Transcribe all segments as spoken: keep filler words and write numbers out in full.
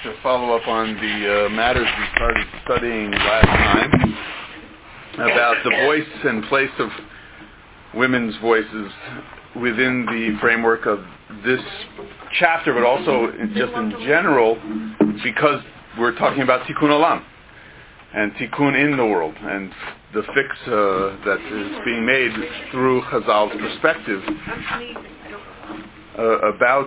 to follow up on the uh, matters we started studying last time about the voice and place of women's voices within the framework of this chapter, but also just in general, because we're talking about tikkun olam and tikkun in the world, and the fix uh, that is being made through Chazal's perspective uh, about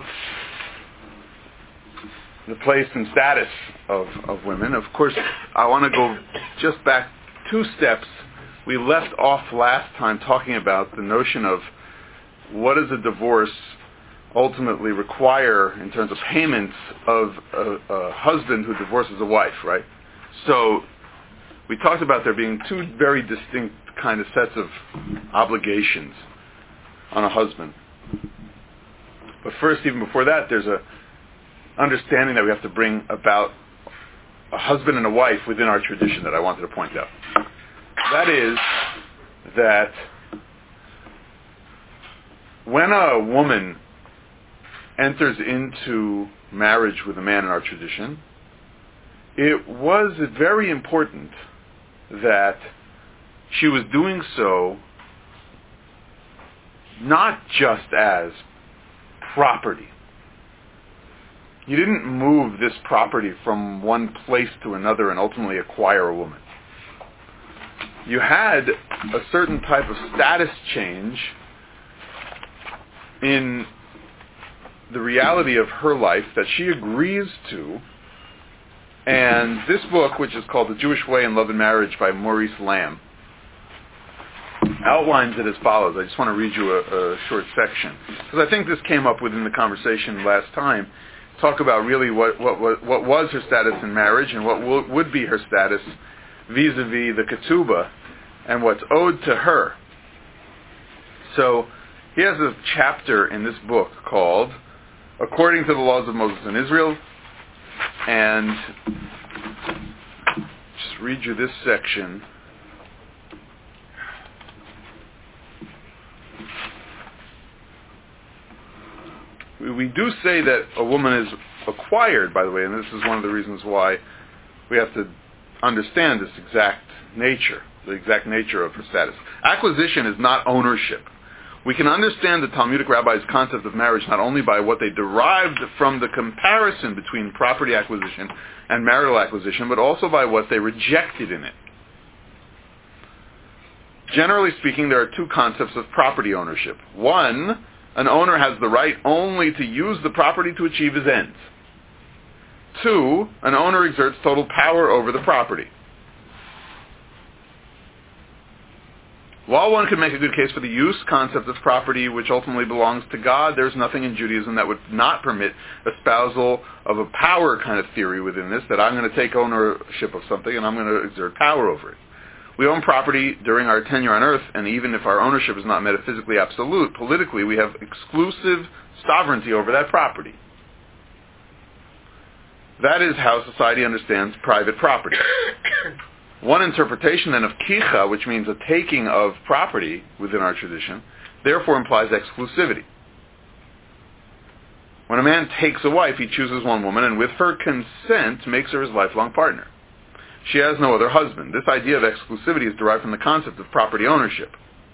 the place and status of, of women. Of course, I want to go just back two steps. We left off last time talking about the notion of what does a divorce ultimately require in terms of payments of a, a husband who divorces a wife, right? So we talked about there being two very distinct kind of sets of obligations on a husband. But first, even before that, there's a understanding that we have to bring about a husband and a wife within our tradition that I wanted to point out. That is that when a woman enters into marriage with a man in our tradition, it was very important that she was doing so not just as property. You didn't move this property from one place to another and ultimately acquire a woman. You had a certain type of status change in the reality of her life that she agrees to. And this book, which is called The Jewish Way in Love and Marriage by Maurice Lamb, outlines it as follows. I just want to read you a, a short section, because I think this came up within the conversation last time. Talk about really what, what, what, what was her status in marriage and what w- would be her status vis-a-vis the ketubah and what's owed to her. So he has a chapter in this book called According to the Laws of Moses in Israel, and just read you this section. We do say that a woman is acquired, by the way, and this is one of the reasons why we have to understand this exact nature, the exact nature of her status. Acquisition is not ownership. We can understand the Talmudic rabbis' concept of marriage not only by what they derived from the comparison between property acquisition and marital acquisition, but also by what they rejected in it. Generally speaking, there are two concepts of property ownership. One, an owner has the right only to use the property to achieve his ends. Two, an owner exerts total power over the property. While one could make a good case for the use concept of property which ultimately belongs to God, there's nothing in Judaism that would not permit espousal of a power kind of theory within this, that I'm going to take ownership of something and I'm going to exert power over it. We own property during our tenure on earth, and even if our ownership is not metaphysically absolute, politically we have exclusive sovereignty over that property. That is how society understands private property. One interpretation then of kicha, which means a taking of property within our tradition, therefore implies exclusivity. When a man takes a wife, he chooses one woman, and with her consent makes her his lifelong partner. She has no other husband. This idea of exclusivity is derived from the concept of property ownership.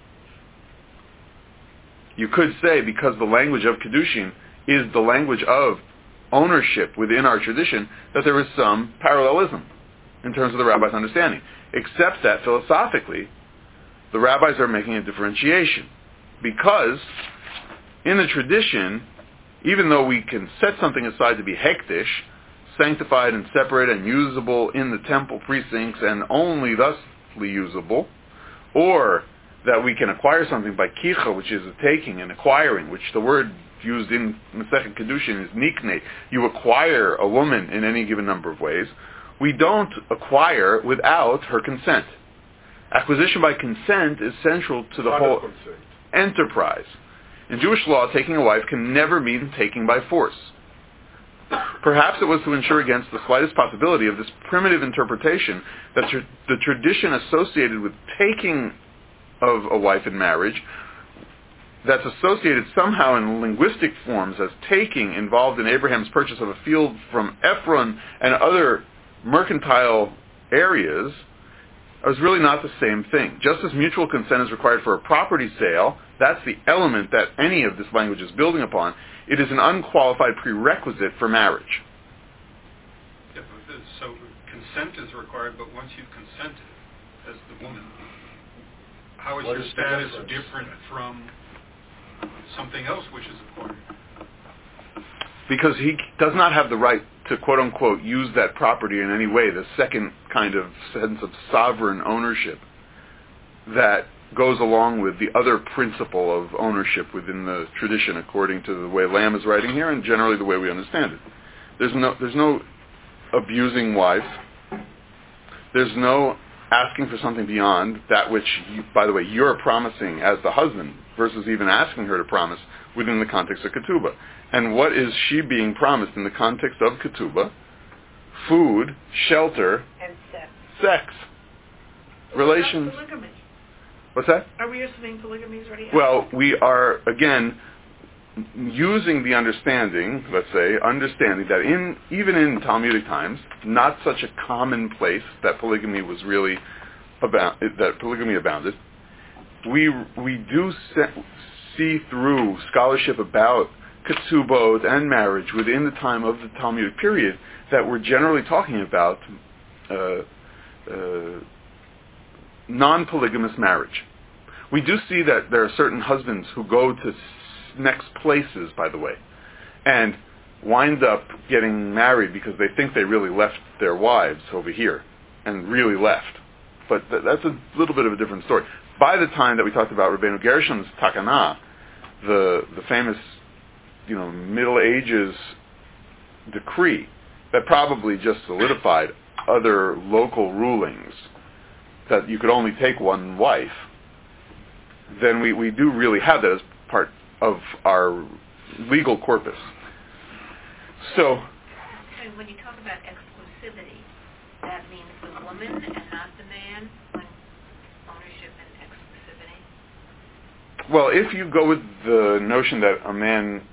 You could say, because the language of Kiddushin is the language of ownership within our tradition, that there is some parallelism in terms of the rabbi's understanding, except that philosophically, the rabbis are making a differentiation. Because in the tradition, even though we can set something aside to be hektish, sanctified and separate and usable in the temple precincts and only thusly usable, or that we can acquire something by kicha, which is a taking and acquiring, which the word used in Masechet Kedushin is nikne. You acquire a woman in any given number of ways. We don't acquire without her consent. Acquisition by consent is central to the whole enterprise. In Jewish law, taking a wife can never mean taking by force. Perhaps it was to ensure against the slightest possibility of this primitive interpretation that tr- the tradition associated with taking of a wife in marriage that's associated somehow in linguistic forms as taking involved in Abraham's purchase of a field from Ephron and other mercantile areas is really not the same thing. Just as mutual consent is required for a property sale, that's the element that any of this language is building upon, it is an unqualified prerequisite for marriage. Yeah, but so consent is required, but once you've consented as the woman, how is what your is status different from something else which is acquired? Because he does not have the right to, quote-unquote, use that property in any way, the second kind of sense of sovereign ownership that goes along with the other principle of ownership within the tradition, according to the way Lamb is writing here, and generally the way we understand it. There's no, there's no abusing wife. There's no asking for something beyond that which, you, by the way, you're promising as the husband, versus even asking her to promise within the context of ketubah. And what is she being promised in the context of ketubah? Food, shelter, and sex. Sex. Relations. That's polygamy. What's that? Are we assuming polygamy is already Well, we are, again, using the understanding, let's say, understanding that in even in Talmudic times, not such a common place that polygamy was really about, that polygamy abounded. We we do se- see through scholarship about ketubot and marriage within the time of the Talmudic period that we're generally talking about uh, uh, non-polygamous marriage. We do see that there are certain husbands who go to next places, by the way, and wind up getting married because they think they really left their wives over here and really left. But th- that's a little bit of a different story. By the time that we talked about Rabbeinu Gershom's Takana, the the famous, you know, Middle Ages decree that probably just solidified other local rulings that you could only take one wife, then we, we do really have that as part of our legal corpus. So, and when you talk about exclusivity, that means the woman and not the man on ownership and exclusivity? well, if you go with the notion that a man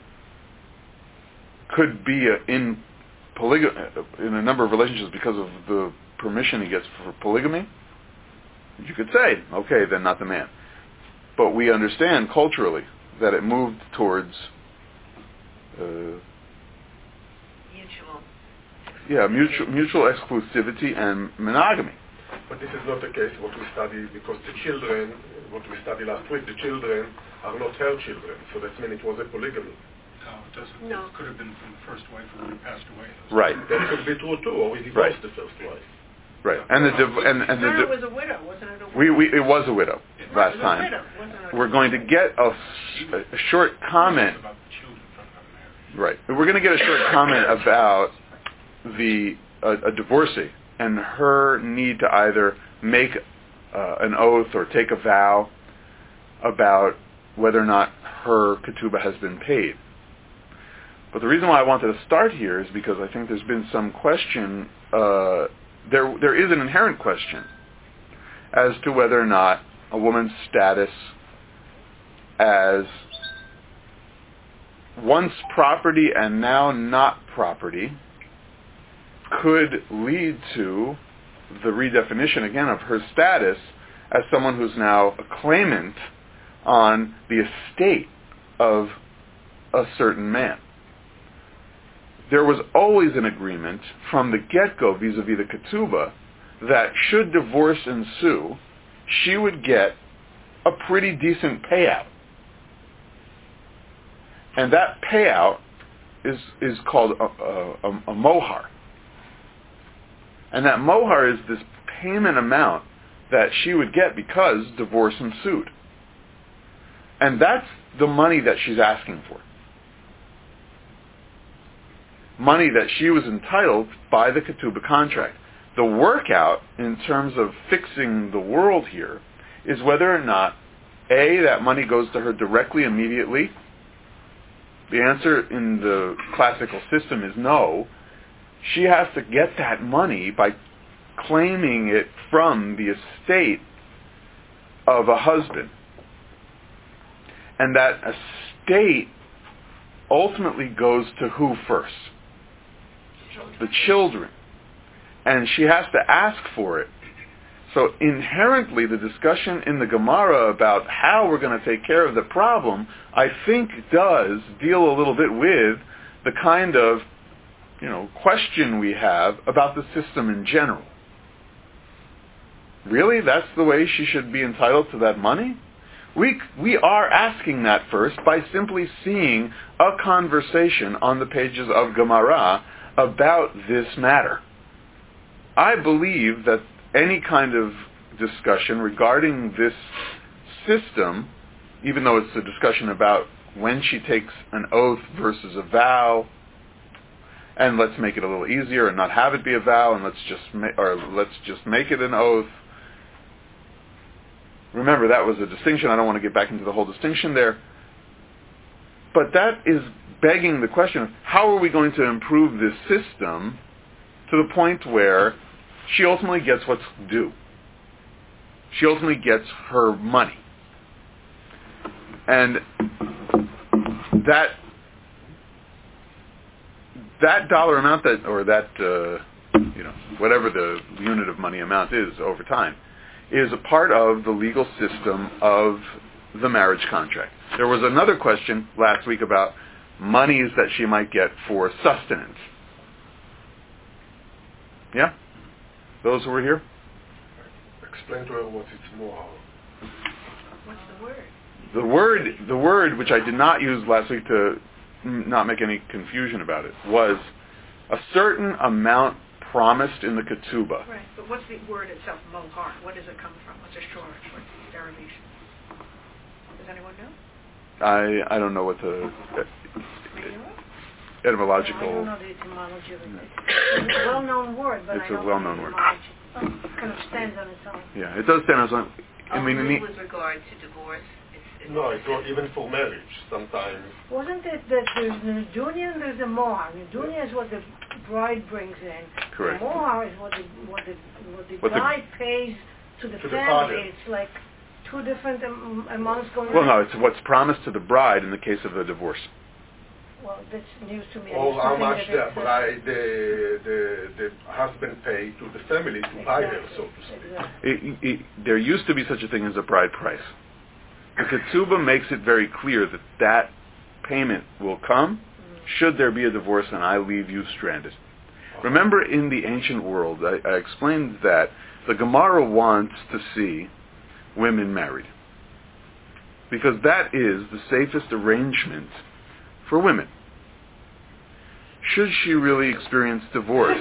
could be a, in polygamy in a number of relationships because of the permission he gets for polygamy, you could say, okay, then not the man. But we understand culturally that it moved towards uh, Mutual. yeah, mutual, mutual exclusivity and monogamy. But this is not the case what we study, because the children, what we studied last week, the children are not her children, so that means it was a polygamy. No, it doesn't. No. It could have been from the first wife who would have passed away. Right. That could be true too, or we divorced Right. the first wife. Right. And the div- and, and the Sarah di- was a widow, wasn't it? A widow? we, we it was a widow It last was a time. widow, wasn't it? We're going to get a, s- a short comment. About the children from her marriage. Right. We're going to get a short comment about the uh, a divorcee and her need to either make uh, an oath or take a vow about whether or not her ketubah has been paid. But the reason why I wanted to start here is because I think there's been some question. Uh, there there is an inherent question as to whether or not a woman's status as once property and now not property could lead to the redefinition again of her status as someone who's now a claimant on the estate of a certain man. There was always an agreement from the get-go vis-a-vis the ketubah that should divorce ensue, she would get a pretty decent payout. And that payout is is called a, a, a, a mohar. And that mohar is this payment amount that she would get because divorce ensued. And that's the money that she's asking for. Money that she was entitled by the ketubah contract. The workout in terms of fixing the world here is whether or not, A, that money goes to her directly, immediately. The answer in the classical system is no. She has to get that money by claiming it from the estate of a husband. And that estate ultimately goes to who first? The children. And she has to ask for it. So inherently, the discussion in the Gemara about how we're going to take care of the problem, I think does deal a little bit with the kind of, you know, question we have about the system in general. Really? That's the way she should be entitled to that money? We we are asking that first by simply seeing a conversation on the pages of Gemara about this matter. I believe that any kind of discussion regarding this system, even though it's a discussion about when she takes an oath versus a vow, and let's make it a little easier and not have it be a vow, and let's just ma- or let's just make it an oath. Remember, that was a distinction. I don't want to get back into the whole distinction there. But that is begging the question of how are we going to improve this system to the point where she ultimately gets what's due. She ultimately gets her money. And that that dollar amount that, or that, uh, you know, whatever the unit of money amount is over time, is a part of the legal system of the marriage contract. There was another question last week about monies that she might get for sustenance. Yeah? Those who were here? Explain to her what it's more. What's the word? The word, the word which I did not use last week to not make any confusion about it, was a certain amount promised in the ketubah. Right, but what's the word itself, mohar? What does it come from? What's a short? What's the derivation? Does anyone know? I I don't know what the uh, etymological... I don't know the etymology of it. It's a well-known word, but It's I a don't well-known know the word. etymology. It kind of stands on its own. Yeah, it does stand on its own. I mean, Only in the, with regard to divorce. It's, it's No, it's not even for marriage. Sometimes. Wasn't it that there's the Nudunya and there's the Mohar? Nudunya is what the bride brings in. Correct. The Mohar is what the what the what the What the- bride pays to the To the family. father. It's like two different um, amounts going. well, on. no, it's what's promised to the bride in the case of a divorce. Well, that's news to me. I Or used to how think much that the it's, uh, bride, the, the, the husband paid to the family to buy her, so to speak. Exactly. It, it, there used to be such a thing as a bride price. The ketubah makes it very clear that that payment will come should there be a divorce and I leave you stranded. Remember, in the ancient world, I, I explained that the Gemara wants to see women married because that is the safest arrangement for women. Should she really experience divorce?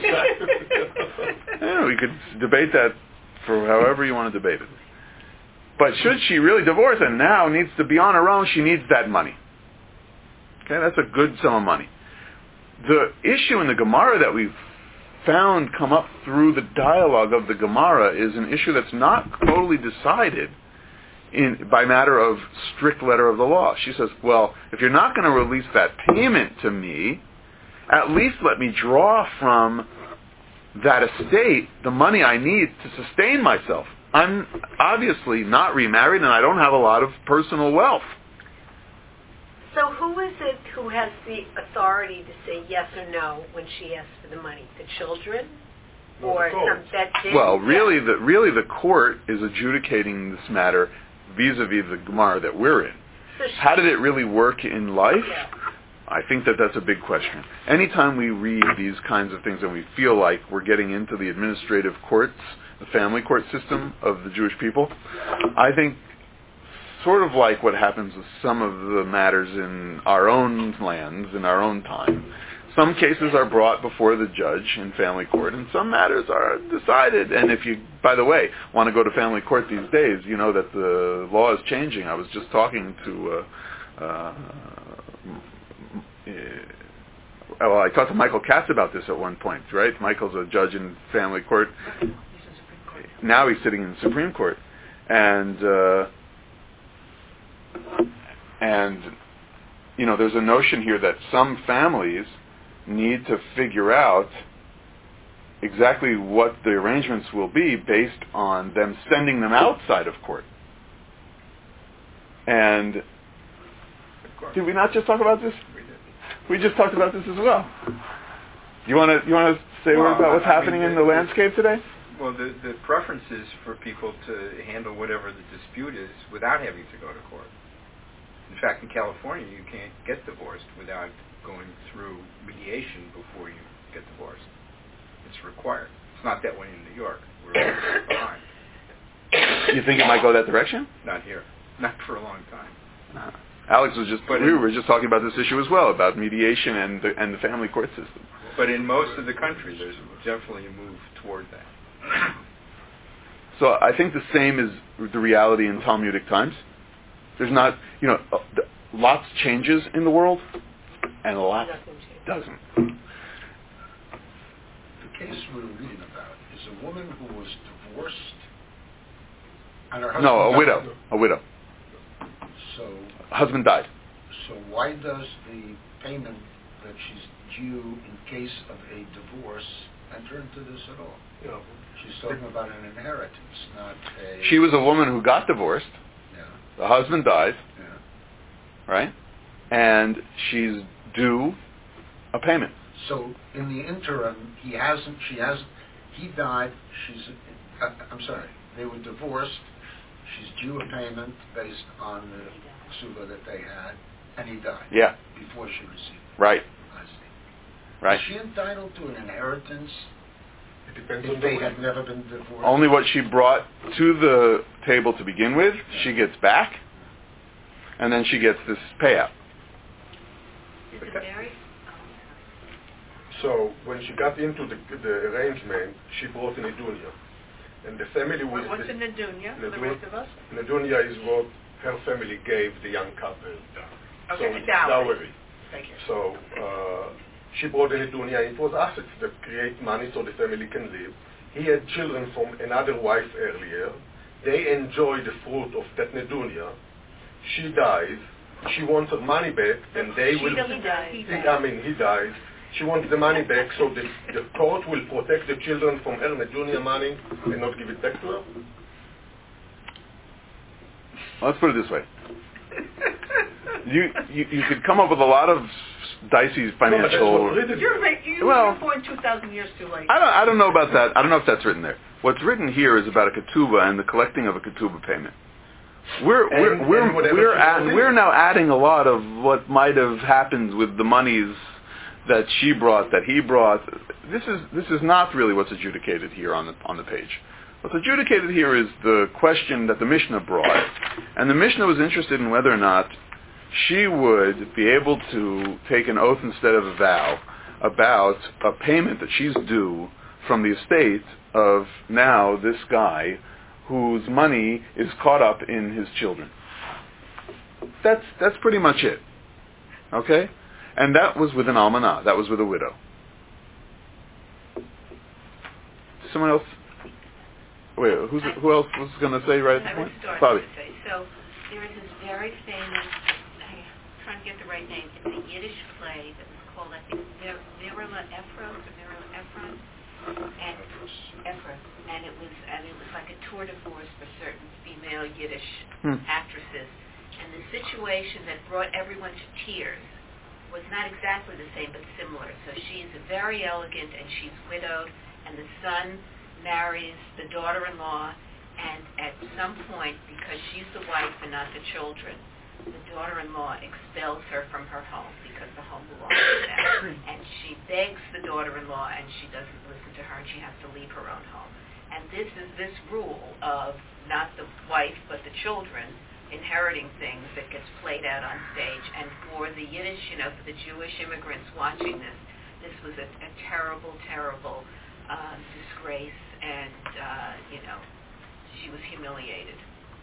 You know, we could debate that for however you want to debate it. But should she really divorce and now needs to be on her own, she needs that money. Okay, that's a good sum of money. The issue in the Gemara that we've found come up through the dialogue of the Gemara is an issue that's not totally decided in by matter of strict letter of the law. She says, well, if you're not going to release that payment to me, at least let me draw from that estate the money I need to sustain myself. I'm obviously not remarried and I don't have a lot of personal wealth. So who is it who has the authority to say yes or no when she asks for the money? The children? No, Or the court. some that did? Well, really, the really the court is adjudicating this matter vis-a-vis the Gemara that we're in. So she, How did it really work in life? Yeah. I think that that's a big question. Anytime we read these kinds of things and we feel like we're getting into the administrative courts, the family court system of the Jewish people, I think sort of like what happens with some of the matters in our own lands, in our own time. Some cases are brought before the judge in family court, and some matters are decided. And if you, by the way, want to go to family court these days, you know that the law is changing. I was just talking to, uh, uh, well, I talked to Michael Katz about this at one point, right? Michael's a judge in family court. Now he's sitting in the Supreme Court. And, uh, and, you know, there's a notion here that some families need to figure out exactly what the arrangements will be based on them sending them outside of court. And course. Did we not just talk about this? We did. We just talked about this as well. You want to you want to say a Well, word about what's I happening mean, in the- the landscape today? Well, the, the preference is for people to handle whatever the dispute is without having to go to court. In fact, in California, you can't get divorced without going through mediation before you get divorced. It's required. It's not that way in New York. We're a little bit behind. You think it might go that direction? Not here. Not for a long time. Uh, Alex was just, But we in- were just talking about this issue as well, about mediation and the, and the family court system. But in most of the country, there's definitely a move toward that. So I think the same is the reality in Talmudic times. There's not, you know, uh, th- lots changes in the world, and lots doesn't. The case we were reading about is a woman who was divorced, and her husband No, a died. widow. A widow. So, Husband died. so why does the payment that she's due in case of a divorce enter into this at all? Yeah. She's talking about an inheritance, not a... She was a woman who got divorced. Yeah, The husband died, yeah. right? And she's due a payment. So in the interim, he hasn't, she hasn't, he died, she's, uh, I'm sorry, they were divorced, she's due a payment based on the ksuba that they had, and he died. Yeah. Before she received it. Right. I see. Right. Is she entitled to an inheritance It depends if on they the had never been divorced? Only what she brought to the table to begin with, she gets back, and then she gets this payout. Is it very? So when she got into the, the arrangement, she brought an Nedunya. And the family was... What's the, a Nedunya for the Nedun- rest of us? Nedunya is what her family gave the young couple. Okay, so a dowry. dowry. Thank you. So uh, she brought a Nedunya. It was assets that create money so the family can live. He had children from another wife earlier. They enjoy the fruit of that Nedunya. She dies. She wants her money back, and they She will... doesn't die. He He- dies. I mean, he dies. She wants the money back, so the, the court will protect the children from her Nedunya money and not give it back to her? Let's put it this way. You, you you could come up with a lot of dicey financial... You're, right, you Well- were born two thousand years too late. I don't, I don't know about that. I don't know if that's written there. What's written here is about a ketubah and the collecting of a ketubah payment. We're we're And- we're and whatever we're, she add, brought in. we're now adding a lot of what might have happened with the monies that she brought, that he brought. This is this is not really what's adjudicated here on the on the page. What's adjudicated here is the question that the Mishnah brought, and the Mishnah was interested in whether or not she would be able to take an oath instead of a vow about a payment that she's due from the estate of now this guy whose money is caught up in his children. That's that's pretty much it. Okay? And that was with an almanah. That was with a widow. Someone else? Wait, who's, who else was going to say right at the I point? would start Bobby. to say. So there is this very famous, I'm trying to get the right name, it's a Yiddish play that was called, I think, Mir- Mirla Ephron, or Mirla Ephron, and Ephron, and it was and it was like a tour de force for certain female Yiddish Hmm. actresses, and the situation that brought everyone to tears was not exactly the same, but similar. So she's very elegant, and she's widowed, and the son marries the daughter-in-law, and at some point, because she's the wife and not the children, the daughter-in-law expels her from her home because the home belongs to them. And she begs the daughter-in-law, and she doesn't listen to her, and she has to leave her own home. And this is this rule of not the wife but the children inheriting things that gets played out on stage. And for the Yiddish, you know, for the Jewish immigrants watching this, this was a, a terrible, terrible uh, disgrace, and, uh, you know, she was humiliated.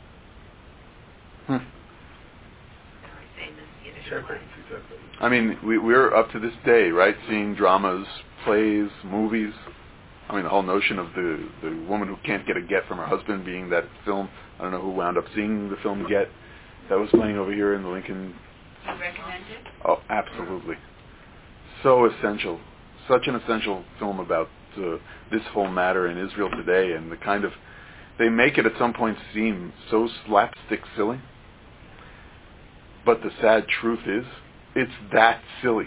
Hmm. Very famous Yiddish Exactly, play. exactly. I mean, we, we're up to this day, right, seeing dramas, plays, movies. I mean, the whole notion of the, the woman who can't get a get from her husband being that film. I don't know who wound up seeing the film Get that was playing over here in the Lincoln. Do you recommend it? Oh, absolutely. So essential. Such an essential film about uh, this whole matter in Israel today, and the kind of... They make it at some point seem so slapstick silly. But the sad truth is, it's that silly.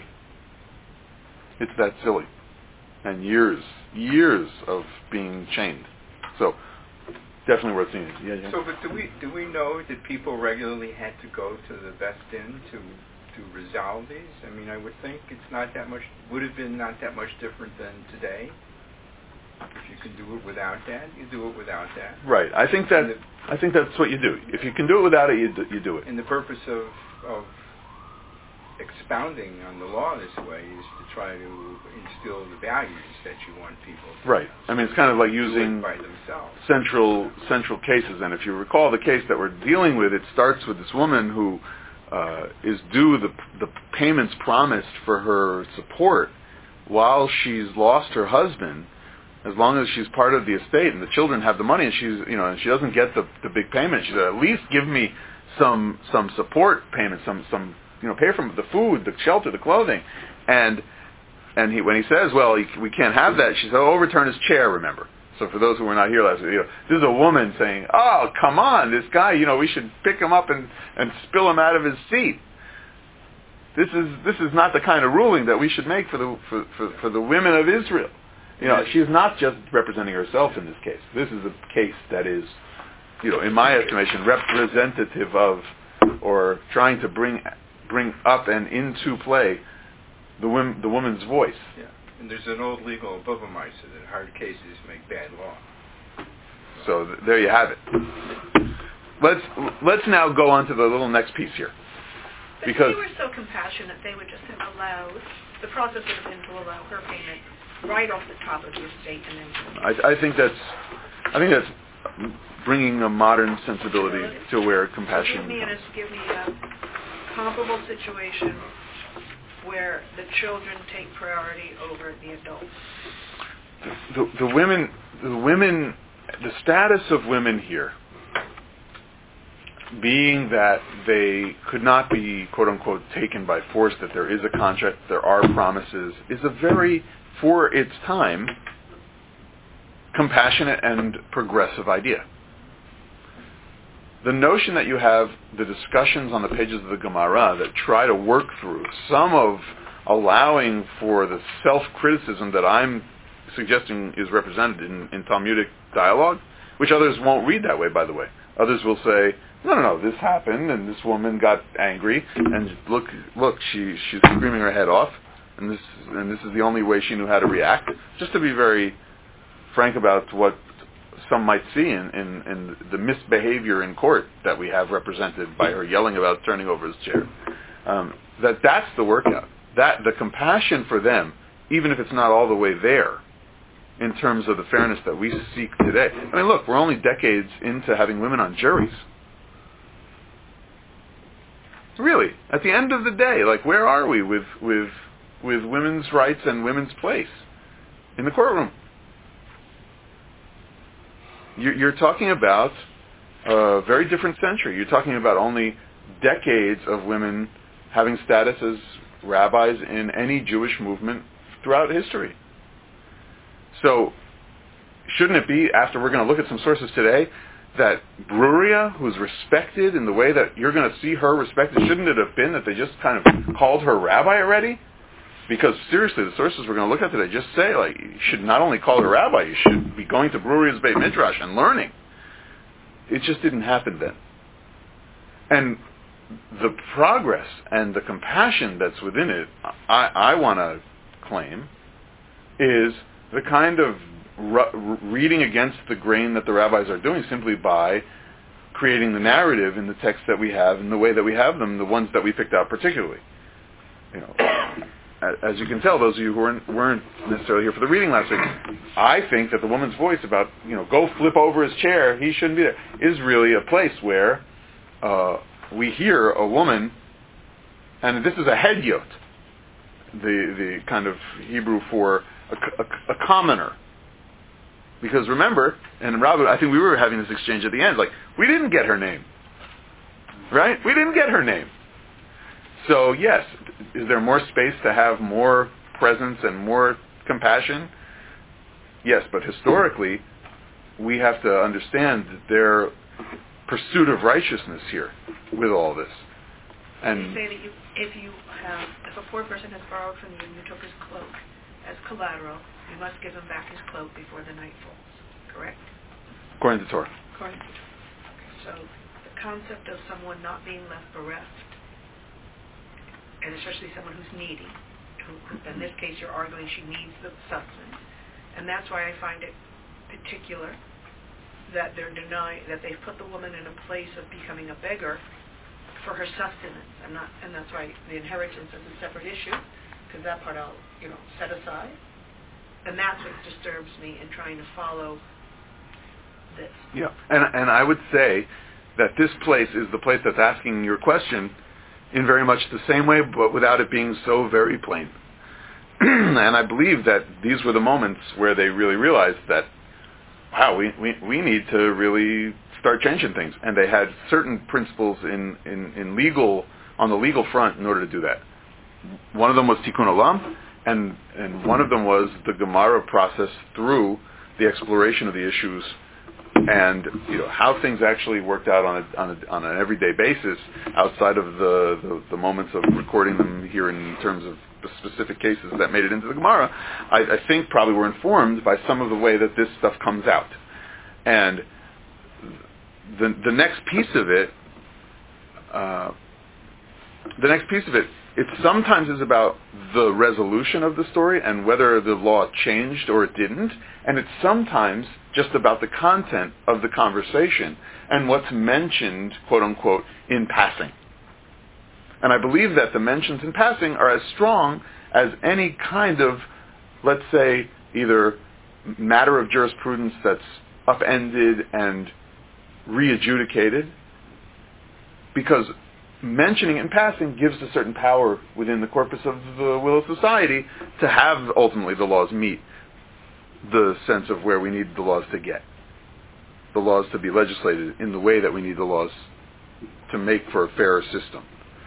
It's that silly. And years, years of being chained. So, definitely worth seeing. Yeah, yeah. So, but do we do we know that people regularly had to go to the Best Inn to to resolve these? I mean, I would think it's not that much. Would have been not that much different than today. If you can do it without that, you do it without that. Right. I think that the, I think that's what you do. If you can do it without it, you do, you do it. And the purpose of of expounding on the law this way is to try to instill the values that you want people to right. I mean, it's kind of like using by themselves. central central cases. And if you recall the case that we're dealing with, it starts with this woman who uh, is due the the payments promised for her support while she's lost her husband. As long as she's part of the estate and the children have the money, and she's you know and she doesn't get the the big payment, she said, at least give me some some support payment, some some you know pay for the food, the shelter, the clothing, and and he when he says, well, he, we can't have that, she said, oh, overturn his chair. Remember. So for those who were not here last week, you know, this is a woman saying, oh, come on, this guy, you know, we should pick him up and and spill him out of his seat. This is this is not the kind of ruling that we should make for the for for, for the women of Israel. You know, she's not just representing herself in this case. This is a case that is, you know, in my estimation, representative of, or trying to bring bring up and into play the women, the woman's voice. Yeah, and there's an old legal Bubameister that hard cases make bad law. So th- there you have it. Let's let's now go on to the little next piece here. Because if they were so compassionate, they would just have allowed, the process would have been to allow her payment right off the top of the estate, and then. I, I think that's, I think that's bringing a modern sensibility to where compassion. So give me, a, give me a comparable situation where the children take priority over the adults. The, the, the women, the women, the status of women here, being that they could not be quote unquote taken by force, that there is a contract, there are promises, is a very, for its time, compassionate and progressive idea. The notion that you have the discussions on the pages of the Gemara that try to work through some of allowing for the self-criticism that I'm suggesting is represented in, in Talmudic dialogue, which others won't read that way, by the way. Others will say, no, no, no, this happened, and this woman got angry, and look, look, she she's screaming her head off, and this and this is the only way she knew how to react. Just to be very frank about what some might see in, in, in the misbehavior in court that we have represented by her yelling about turning over his chair. Um, that that's the workout. That the compassion for them, even if it's not all the way there, in terms of the fairness that we seek today. I mean, look, we're only decades into having women on juries. Really, at the end of the day, like, where are we with with with women's rights and women's place in the courtroom? You're, you're talking about a very different century. You're talking about only decades of women having status as rabbis in any Jewish movement throughout history. So, shouldn't it be, after we're going to look at some sources today, that Bruria, who's respected in the way that you're going to see her respected, shouldn't it have been that they just kind of called her rabbi already? Because seriously, the sources we're going to look at today just say, like, you should not only call her rabbi, you should be going to Bruria's Beit Midrash and learning. It just didn't happen then. And the progress and the compassion that's within it, I, I want to claim, is the kind of Re- reading against the grain that the rabbis are doing simply by creating the narrative in the text that we have in the way that we have them, the ones that we picked out particularly. You know, as you can tell, those of you who weren't, weren't necessarily here for the reading last week, I think that the woman's voice about, you know, go flip over his chair, he shouldn't be there, is really a place where uh, we hear a woman, and this is a hedyot, the the kind of Hebrew for a, a, a commoner. Because remember, and Robert, I think we were having this exchange at the end, like, we didn't get her name. Right? We didn't get her name. So, yes, is there more space to have more presence and more compassion? Yes, but historically, we have to understand their pursuit of righteousness here with all this. And you say that you, if you have, if a poor person has borrowed from you and you took his cloak as collateral, you must give him back his cloak before the night falls. Correct? According to Torah. According to Torah. Okay, so the concept of someone not being left bereft, and especially someone who's needy, who, in this case you're arguing she needs the sustenance, and that's why I find it particular that they're denying, that they've put the woman in a place of becoming a beggar for her sustenance. I'm not, and that's why the inheritance is a separate issue, because that part I'll, you know, set aside. And that's what disturbs me in trying to follow this. Yeah, and and I would say that this place is the place that's asking your question in very much the same way, but without it being so very plain. And I believe that these were the moments where they really realized that, wow, we, we, we need to really start changing things. And they had certain principles in, in, in legal, on the legal front in order to do that. One of them was Tikkun Olam, and, and one of them was the Gemara process through the exploration of the issues and, you know, how things actually worked out on a, on, a, on an everyday basis outside of the, the, the moments of recording them here in terms of the specific cases that made it into the Gemara, I, I think probably were informed by some of the way that this stuff comes out. And the the next piece of it, uh, the next piece of it, it sometimes is about the resolution of the story and whether the law changed or it didn't, and it's sometimes just about the content of the conversation and what's mentioned, quote unquote, in passing. And I believe that the mentions in passing are as strong as any kind of, let's say, either matter of jurisprudence that's upended and re-adjudicated, because mentioning in passing gives a certain power within the corpus of the will of society to have ultimately the laws meet the sense of where we need the laws to get. The laws to be legislated in the way that we need the laws to make for a fairer system.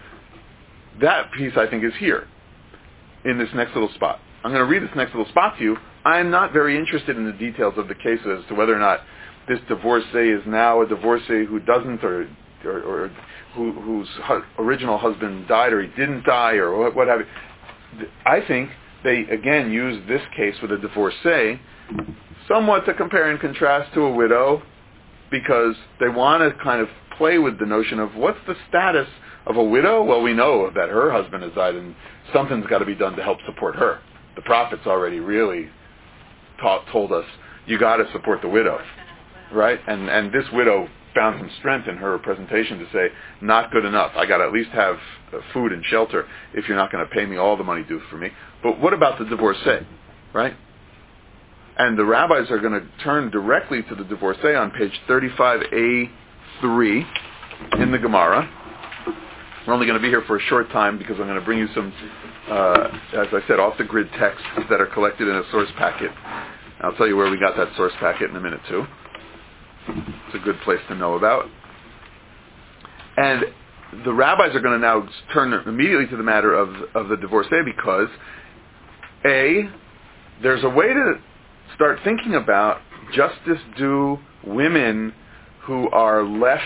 That piece, I think, is here in this next little spot. I'm going to read this next little spot to you. I'm not very interested in the details of the case as to whether or not this divorcee is now a divorcee who doesn't, or or, or who, whose hu- original husband died or he didn't die, or what, what have you. I think they, again, use this case with a divorcee somewhat to compare and contrast to a widow, because they want to kind of play with the notion of what's the status of a widow. Well, we know that her husband has died and something's got to be done to help support her. The prophets already really taught, told us, you got to support the widow, right? And and this widow found some strength in her presentation to say, not good enough. I got to at least have uh, food and shelter if you're not going to pay me all the money due for me. But what about the divorcee, right? And the rabbis are going to turn directly to the divorcee on page thirty-five A three in the Gemara. We're only going to be here for a short time because I'm going to bring you some, uh, as I said, off-the-grid texts that are collected in a source packet. I'll tell you where we got that source packet in a minute, too. It's a good place to know about. And the rabbis are going to now turn immediately to the matter of, of the divorcee because, A, there's a way to start thinking about justice due women who are left,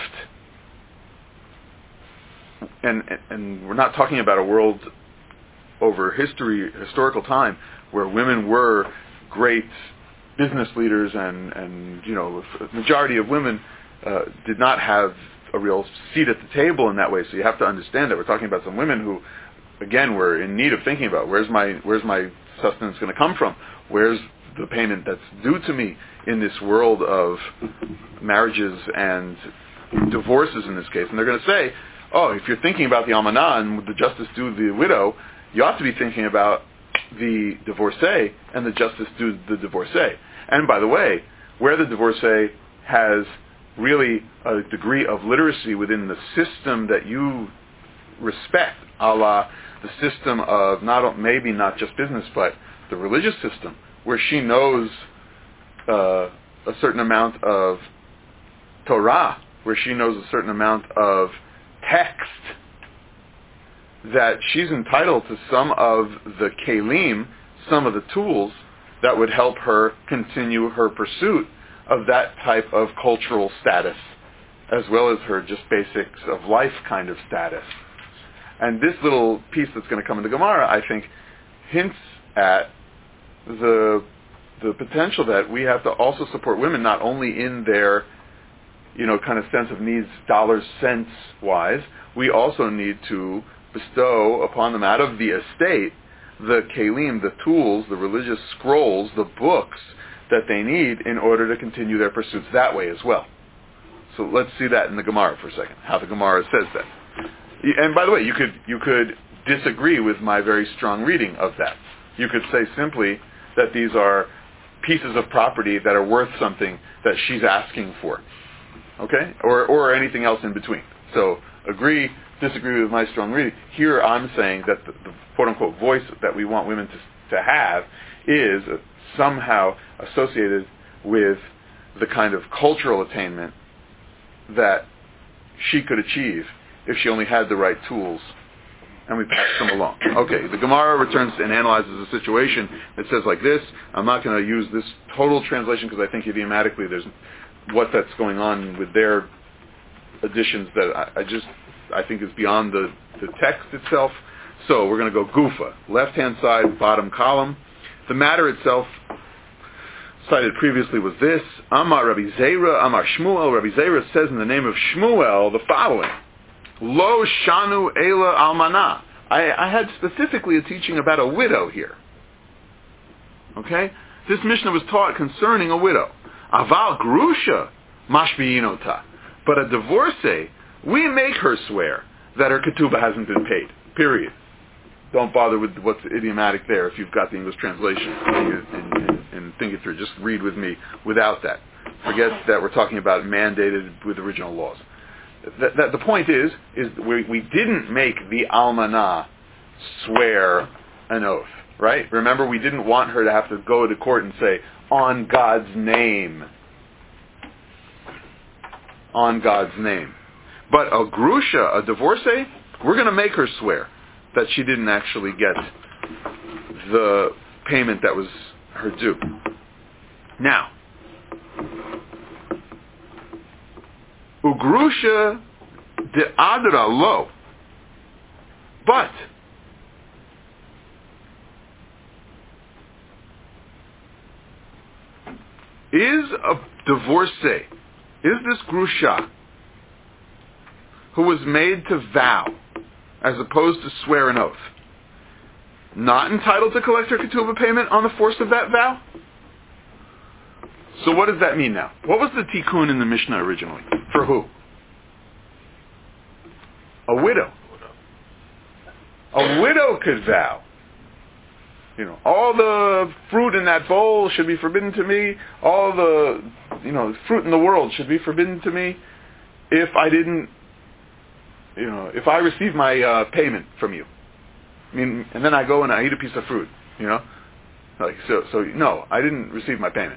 and and we're not talking about a world over history, historical time, where women were great business leaders and, and you know, the majority of women uh, did not have a real seat at the table in that way. So you have to understand that we're talking about some women who, again, were in need of thinking about where's my where's my sustenance going to come from? Where's the payment that's due to me in this world of marriages and divorces in this case? And they're going to say, oh, if you're thinking about the almanah and the justice due the widow, you ought to be thinking about the divorcee and the justice due the divorcee. And by the way, where the divorcee has really a degree of literacy within the system that you respect, a la the system of not maybe not just business, but the religious system, where she knows uh, a certain amount of Torah, where she knows a certain amount of text, that she's entitled to some of the kelim, some of the tools that would help her continue her pursuit of that type of cultural status, as well as her just basics of life kind of status. And this little piece that's going to come in the Gemara, I think, hints at the the potential that we have to also support women not only in their, you know, kind of sense of needs, dollars, cents wise. We also need to bestow upon them out of the estate the kelim, the tools, the religious scrolls, the books that they need in order to continue their pursuits that way as well. So let's see that in the Gemara for a second, how the Gemara says that. And by the way, you could you could disagree with my very strong reading of that. You could say simply that these are pieces of property that are worth something that she's asking for, okay, or or anything else in between. So agree, disagree with my strong reading. Here I'm saying that the, the quote-unquote voice that we want women to to have is somehow associated with the kind of cultural attainment that she could achieve if she only had the right tools, and we pass them along. Okay, the Gemara returns and analyzes the situation. It says like this. I'm not going to use this total translation because I think idiomatically there's what that's going on with their additions that I, I just, I think is beyond the, the text itself. So we're going to go Gufa, left-hand side, bottom column. The matter itself cited previously was this. Amar Rabbi Zera, Amar Shmuel. Rabbi Zera says in the name of Shmuel the following. Lo shanu ela almana. I, I had specifically a teaching about a widow here. Okay? This Mishnah was taught concerning a widow. Aval grusha mashbiinota. But a divorcee, we make her swear that her ketubah hasn't been paid. Period. Don't bother with what's idiomatic there if you've got the English translation and, and, and, and think it through. Just read with me without that. Forget that we're talking about mandated with original laws. That, that the point is, is we, we didn't make the almanah swear an oath, right? Remember, we didn't want her to have to go to court and say, on God's name. On God's name. But a grusha, a divorcee, we're going to make her swear that she didn't actually get the payment that was her due. Now, Ugrusha de adra lo. But is a divorcee, is this grusha who was made to vow as opposed to swear an oath, not entitled to collect her ketubah payment on the force of that vow? So what does that mean now? What was the tikkun in the Mishnah originally? For who? A widow. A widow could vow. You know, all the fruit in that bowl should be forbidden to me. All the, you know, fruit in the world should be forbidden to me if I didn't, you know, if I receive my uh, payment from you. I mean, and then I go and I eat a piece of fruit, you know? Like, so, so no, I didn't receive my payment.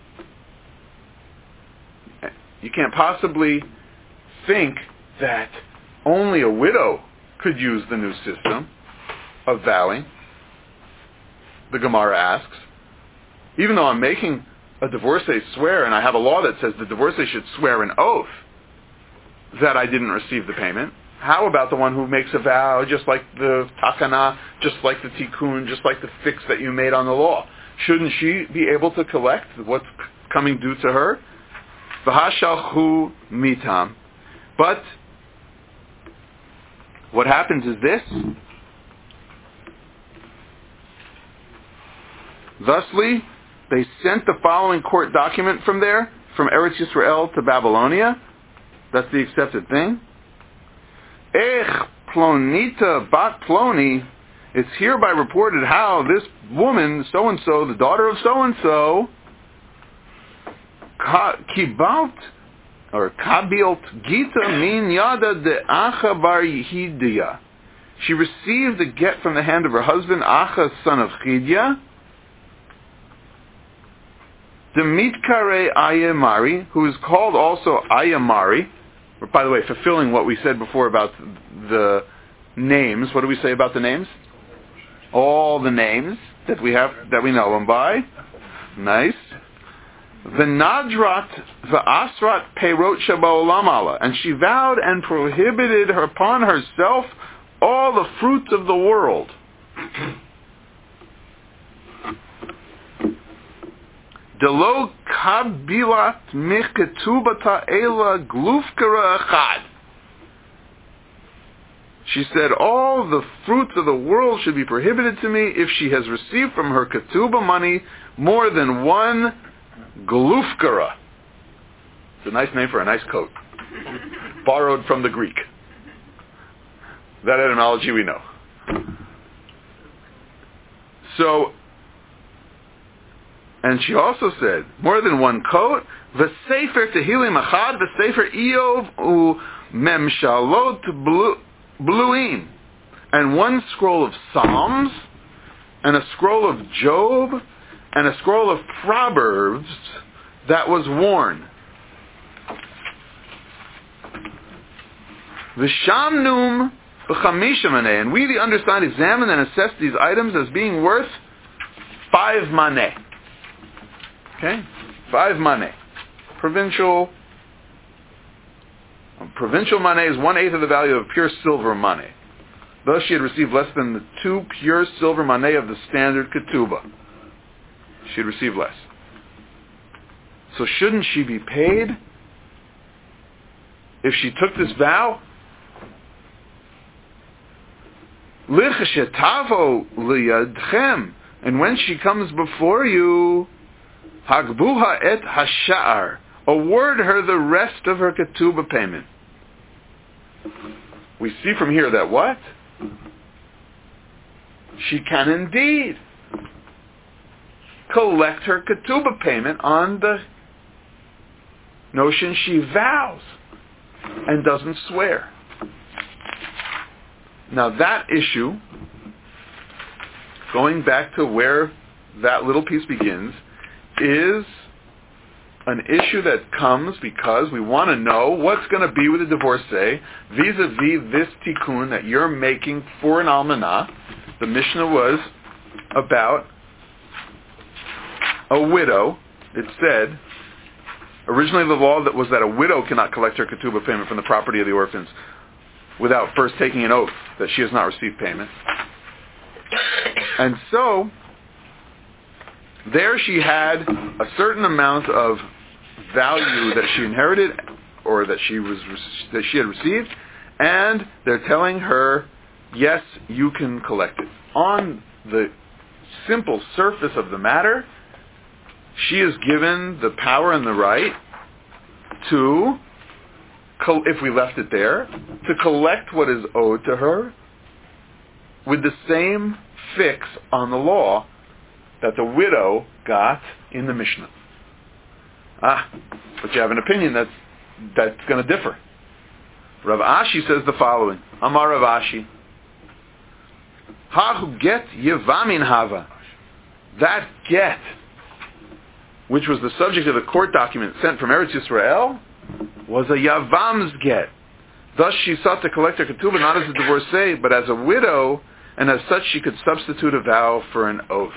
You can't possibly think that only a widow could use the new system of vowing. The Gemara asks, even though I'm making a divorcee swear, and I have a law that says the divorcee should swear an oath that I didn't receive the payment, how about the one who makes a vow just like the takana, just like the tikkun, just like the fix that you made on the law? Shouldn't she be able to collect what's coming due to her? V'hashalchu mitam. But what happens is this. Thusly, they sent the following court document from there, from Eretz Yisrael to Babylonia. That's the accepted thing. Ech plonita bat ploni. It's hereby reported how this woman, so-and-so, the daughter of so-and-so, kibalt, or kabilt gita min yada de Acha bar Yehidia. She received a get from the hand of her husband, Acha, son of Chidya, Demitkare Ayamari, who is called also Ayamari. By the way, fulfilling what we said before about the names. What do we say about the names? All the names that we have, that we know them by. Nice. The Nadrat, the Asrat Peirot Shabaolam Allah, and she vowed and prohibited her upon herself all the fruits of the world. Delo kabilat miketubata ela glufkara echad. She said, all the fruits of the world should be prohibited to me if she has received from her ketubah money more than one glufkara. It's a nice name for a nice coat. Borrowed from the Greek. That etymology we know. So, and she also said, more than one coat, v'sefer tehilim achad, v'sefer Iyov u memshalot bluim, and one scroll of Psalms, and a scroll of Job, and a scroll of Proverbs that was worn. V'shamnum b'chamisha maneh, and we, the undersigned, examine and assess these items as being worth five maneh. Okay? Five maneh. Provincial Provincial maneh is one-eighth of the value of pure silver maneh. Thus she had received less than the two pure silver maneh of the standard ketubah. She had received less. So shouldn't she be paid if she took this vow? Lichshetavo liyadchem, and when she comes before you, hagbuha et hashar, award her the rest of her ketubah payment. We see from here that what? She can indeed collect her ketubah payment on the notion she vows and doesn't swear. Now that issue, going back to where that little piece begins, is an issue that comes because we want to know what's going to be with a divorcee vis-a-vis this tikkun that you're making for an almanah. The Mishnah was about a widow. It said, originally the law that was that a widow cannot collect her ketubah payment from the property of the orphans without first taking an oath that she has not received payment. And so, there she had a certain amount of value that she inherited or that she was that she had received, and they're telling her, yes, you can collect it. On the simple surface of the matter, she is given the power and the right to, if we left it there, to collect what is owed to her with the same fix on the law that the widow got in the Mishnah. Ah, but you have an opinion that's, that's going to differ. Rav Ashi says the following. Amar Rav Ashi. Ha get yevamin hava. That get, which was the subject of the court document sent from Eretz Yisrael, was a yavam's get. Thus she sought to collect her ketubah not as a divorcee, but as a widow, and as such she could substitute a vow for an oath.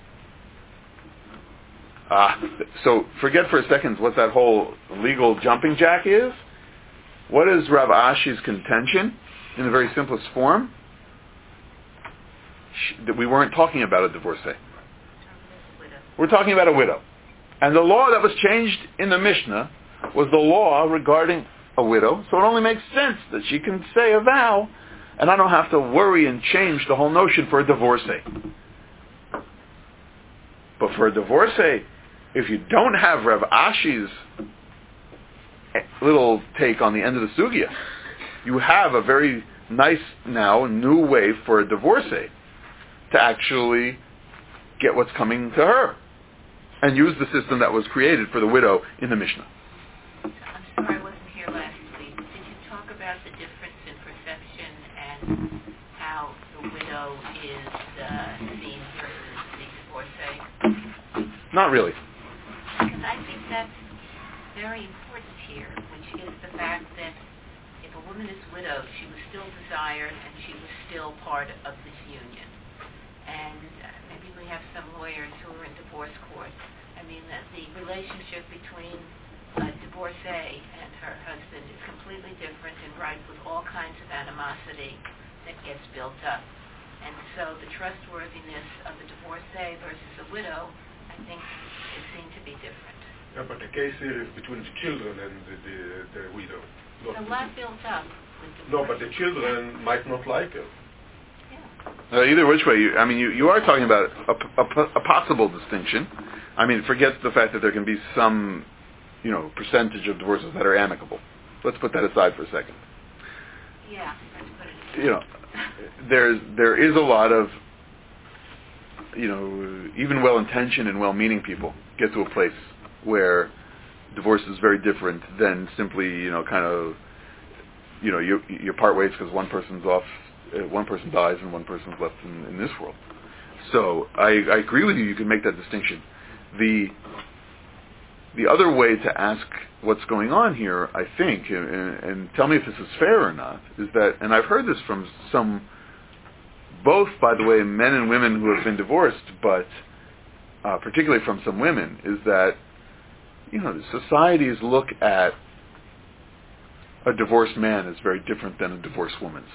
Ah, so forget for a second what that whole legal jumping jack is. What is Rav Ashi's contention in the very simplest form? She, that we weren't talking about a divorcee. We're talking about a widow. And the law that was changed in the Mishnah was the law regarding a widow, so it only makes sense that she can say a vow, and I don't have to worry and change the whole notion for a divorcee. But for a divorcee, if you don't have Rav Ashi's little take on the end of the sugya, you have a very nice now new way for a divorcee to actually get what's coming to her and use the system that was created for the widow in the Mishnah. I'm sorry I wasn't here last week. Did you talk about the difference in perception and how the widow is uh, seen versus the divorcee? Not really. Because I think that's very important here, which is the fact that if a woman is widowed, she was still desired and she was still part of this union. And uh, maybe we have some lawyers who are in divorce court. I mean, that the relationship between a divorcee and her husband is completely different and rife with all kinds of animosity that gets built up. And so the trustworthiness of a divorcee versus a widow, I think, is seen to be different. Yeah, but the case here is between the children and the, the, the widow. There's a lot built up with divorce. No, but the children might not like her. Uh, either which way, you, I mean, you, you are talking about a, a, a possible distinction. I mean, forget the fact that there can be some, you know, percentage of divorces that are amicable. Let's put that aside for a second. Yeah, let's put it. You know, there's there is a lot of, you know, even well-intentioned and well-meaning people get to a place where divorce is very different than simply, you know, kind of, you know, you you part ways because one person's off. Uh, one person dies and one person's left in, in this world. So I, I agree with you. You can make that distinction. The the other way to ask what's going on here, I think, and, and tell me if this is fair or not, is that, and I've heard this from some, both, by the way, men and women who have been divorced, but uh, particularly from some women, is that, you know, societies look at a divorced man as very different than a divorced woman's.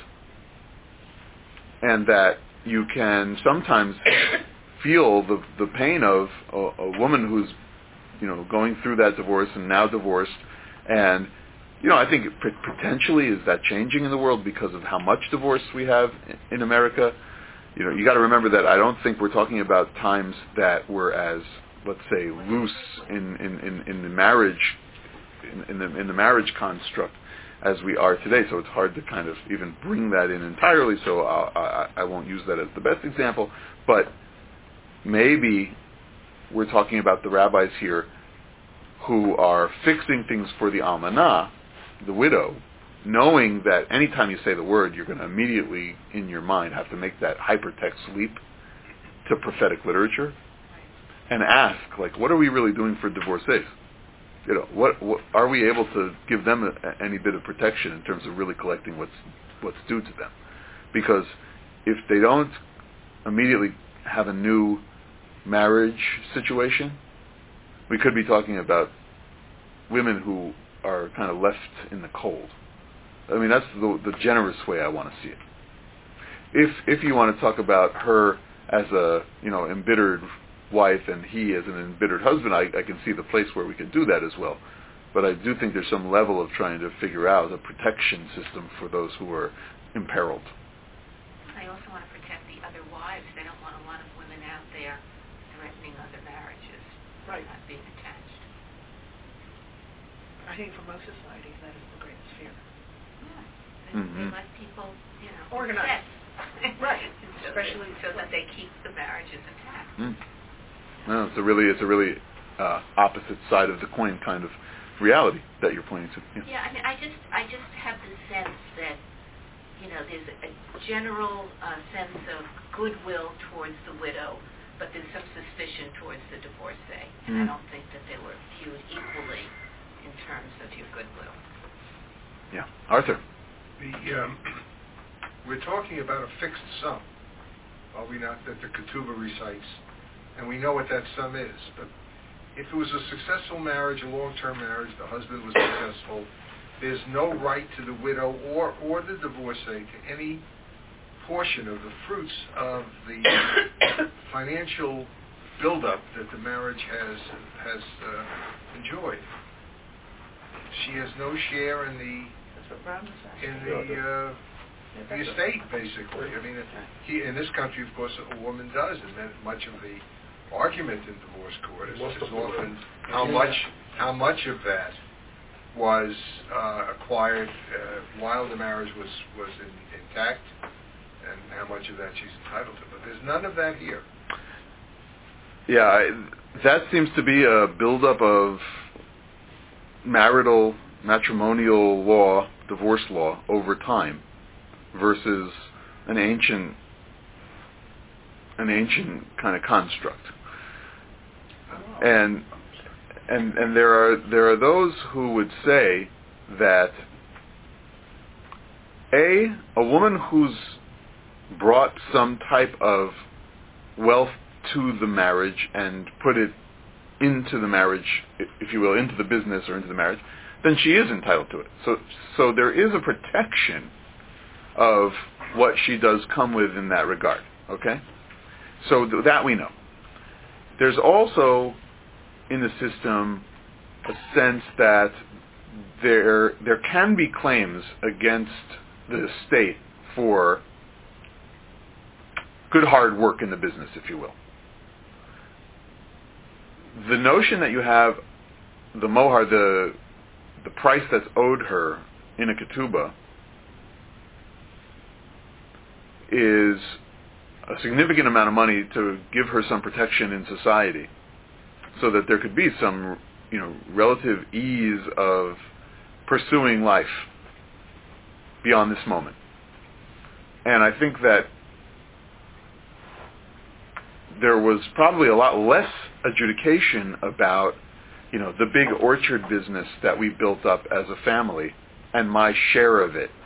And that you can sometimes feel the the pain of a, a woman who's, you know, going through that divorce and now divorced. And, you know, I think p- potentially is that changing in the world because of how much divorce we have in, in America. You know, you got to remember that I don't think we're talking about times that were as, let's say, loose in, in, in, in the marriage, in, in the in the marriage construct as we are today, so it's hard to kind of even bring that in entirely, so I'll, I, I won't use that as the best example, but maybe we're talking about the rabbis here who are fixing things for the almanah, the widow, knowing that anytime you say the word, you're going to immediately, in your mind, have to make that hypertext leap to prophetic literature, and ask, like, what are we really doing for divorcees? You know, what, what are we able to give them a, any bit of protection in terms of really collecting what's what's due to them? Because if they don't immediately have a new marriage situation, we could be talking about women who are kind of left in the cold. I mean, that's the, the generous way I want to see it. If if you want to talk about her as a, you know, embittered wife and he as an embittered husband, I, I can see the place where we can do that as well. But I do think there's some level of trying to figure out a protection system for those who are imperiled. I also want to protect the other wives. They don't want a lot of women out there threatening other marriages, right, not being attached. I think for most societies that is the greatest fear. Yeah. They, Mm-hmm. they let people, you know, organize. Right. so Especially so that they keep the marriages intact. Mm. No, it's a really, it's a really uh, opposite side of the coin kind of reality that you're pointing to. Yeah. Yeah, I mean, I just, I just have the sense that, you know, there's a general uh, sense of goodwill towards the widow, but there's some suspicion towards the divorcee, and Mm. I don't think that they were viewed equally in terms of your goodwill. Yeah, Arthur. The um, we're talking about a fixed sum, are we not? That the ketubah recites. And we know what that sum is. But if it was a successful marriage, a long-term marriage, the husband was successful, there's no right to the widow or, or the divorcee to any portion of the fruits of the financial buildup that the marriage has has uh, enjoyed. She has no share in the That's what Brown was in asking. the uh, the estate, basically. I mean, he, in this country, of course, a woman does, and that much of the argument in divorce court is, is often how much how much of that was uh, acquired uh, while the marriage was was in, intact, and how much of that she's entitled to. But there's none of that here. Yeah, I, that seems to be a buildup of marital, matrimonial law, divorce law over time, versus an ancient, an ancient kind of construct. And and and there are there are those who would say that a a woman who's brought some type of wealth to the marriage and put it into the marriage, if you will, into the business or into the marriage, then she is entitled to it. So so there is a protection of what she does come with in that regard. Okay? So th- that we know. There's also in the system a sense that there there can be claims against the state for good hard work in the business, if you will. The notion that you have the mohar, the the price that's owed her in a ketubah, is a significant amount of money to give her some protection in society, so that there could be some, you know, relative ease of pursuing life beyond this moment. And I think that there was probably a lot less adjudication about, you know, the big orchard business that we built up as a family and my share of it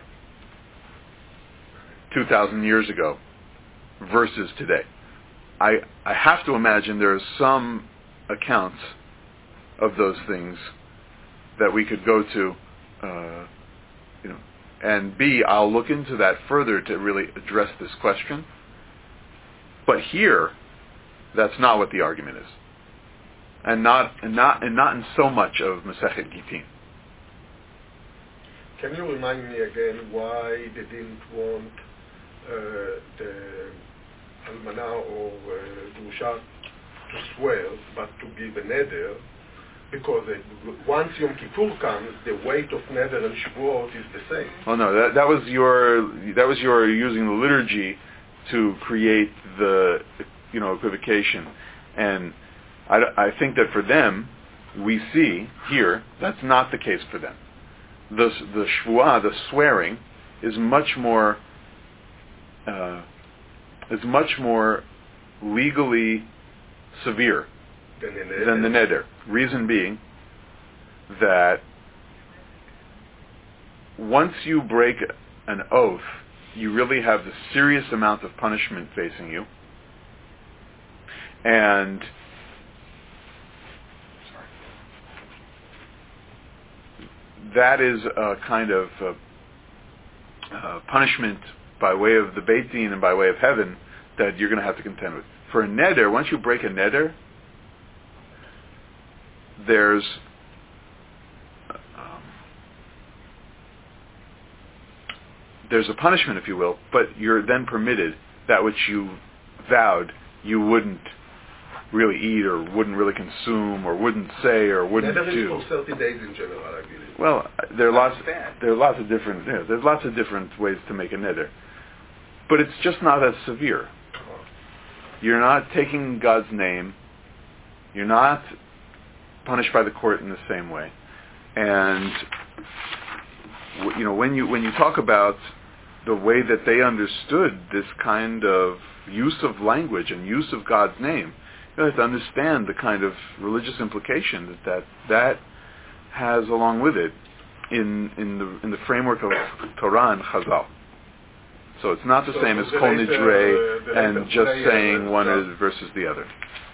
two thousand years ago versus today. I I have to imagine there are some accounts of those things that we could go to, uh, you know, and B, I'll look into that further to really address this question. But here, that's not what the argument is, and not and not and not in so much of Masechet Gittin. Can you remind me again why they didn't want uh, the almanah or uh, grusha to swear, but to give a neder? Because it, once Yom Kippur comes, the weight of neder and shvuot is the same. Oh no, that that was your that was your using the liturgy to create the, you know, equivocation, and I, I think that for them, we see here that's not the case for them. The the shvuah, the swearing, is much more uh, is much more legally severe Than the neder. than the neder. Reason being that once you break an oath, you really have a serious amount of punishment facing you. And that is a kind of uh, uh, punishment by way of the Beit Din and by way of heaven that you're going to have to contend with. For a neder, once you break a neder, there's um, there's a punishment, if you will, but you're then permitted that which you vowed you wouldn't really eat or wouldn't really consume or wouldn't say or wouldn't neder do. is for thirty days in general, I believe. Well, there are lots. bad. There are lots of different. You know, there's lots of different ways to make a neder, but it's just not as severe. You're not taking God's name. You're not punished by the court in the same way. And you know, when you when you talk about the way that they understood this kind of use of language and use of God's name, you have to understand the kind of religious implication that that, that has along with it in in the in the framework of Torah and Chazal. So it's not the so same as the Kol later, Nidrei uh, the and later just prayer saying one stuff. is versus the other.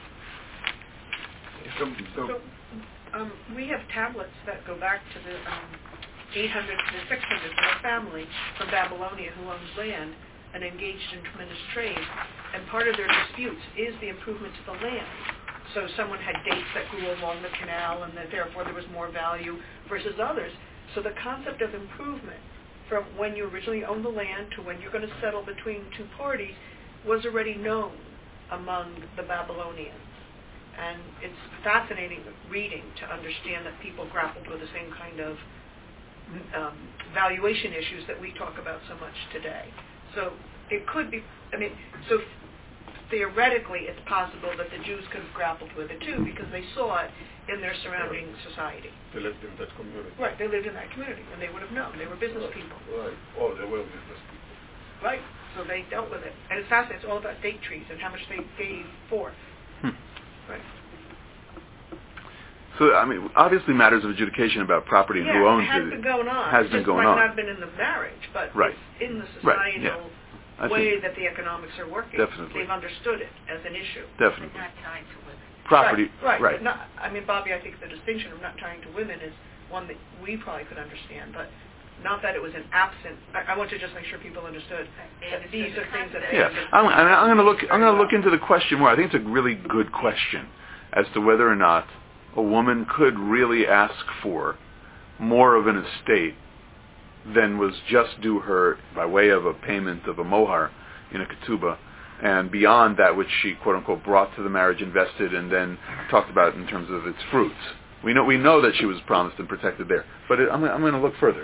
So, so So, um, we have tablets that go back to the um, eight hundreds to the six hundreds of a family from Babylonia who owns land and engaged in tremendous trade. And part of their disputes is the improvement to the land. So someone had dates that grew along the canal and that therefore there was more value versus others. So the concept of improvement from when you originally owned the land to when you're going to settle between two parties was already known among the Babylonians. And it's fascinating reading to understand that people grappled with the same kind of um, valuation issues that we talk about so much today. So it could be, I mean, so theoretically it's possible that the Jews could have grappled with it too because they saw it in their surrounding society. They lived in that community. Right, they lived in that community and they would have known. They were business Right. people. Right. Oh, they were business people. Right, so they dealt with it. And it's fascinating. It's all about date trees and how much they gave forth. Hmm. Right. So, I mean, obviously matters of adjudication about property and Yeah, who owns it has it been going on. has it been just going might on. not have been in the marriage, but Right. it's in the Right, societal I way think- that the economics are working. Definitely. They've understood it as an issue. Definitely. Not tied to women. Property, Right, right. right. But not, I mean, Bobby, I think the distinction of not tying to women is one that we probably could understand, but not that it was an absent. I, I want to just make sure people understood that these are things that they Yeah, understood. I'm, I'm going to look. I'm going to look well. into the question more. I think it's a really good question as to whether or not a woman could really ask for more of an estate than was just due her by way of a payment of a mohar in a ketubah, and beyond that which she quote unquote brought to the marriage, invested, and then talked about in terms of its fruits. We know we know that she was promised and protected there, but it, I'm, I'm going to look further.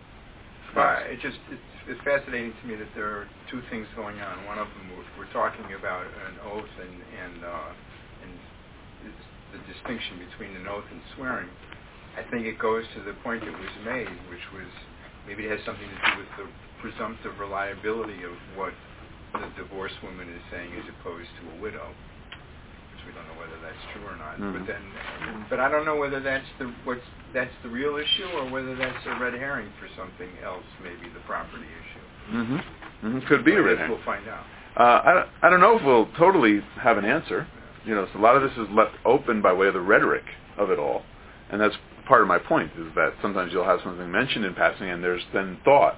Well, it just it's, it's fascinating to me that there are two things going on. One of them we're, we're talking about an oath and and uh, and it's the distinction between an oath and swearing. I think it goes to the point that was made, which was maybe it has something to do with the presumptive reliability of what the divorced woman is saying as opposed to a widow, which we don't know whether that's true or not. Mm-hmm. But then, but I don't know whether that's the what's that's the real issue or whether that's a red herring for something else, maybe the property issue. Mm-hmm. Mm-hmm. Could be a red herring. We'll find out. Uh, I, don't, I don't know if we'll totally have an answer. You know, so a lot of this is left open by way of the rhetoric of it all, and that's part of my point, is that sometimes you'll have something mentioned in passing and there's then thought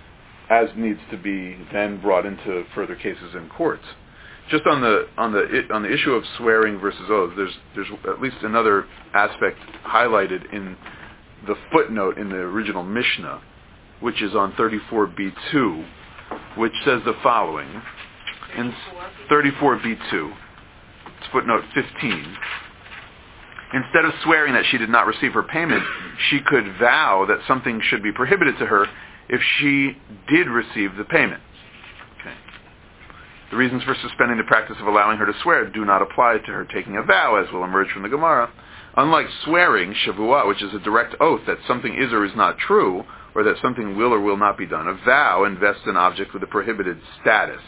as needs to be then brought into further cases in courts. Just on the on the on the issue of swearing versus oaths, there's there's at least another aspect highlighted in the footnote in the original Mishnah, which is on thirty-four b two, which says the following in thirty-four b two, it's footnote fifteen. Instead of swearing that she did not receive her payment, she could vow that something should be prohibited to her if she did receive the payment. Okay. The reasons for suspending the practice of allowing her to swear do not apply to her taking a vow, as will emerge from the Gemara. Unlike swearing, shavuah, which is a direct oath that something is or is not true, or that something will or will not be done, a vow invests an object with a prohibited status,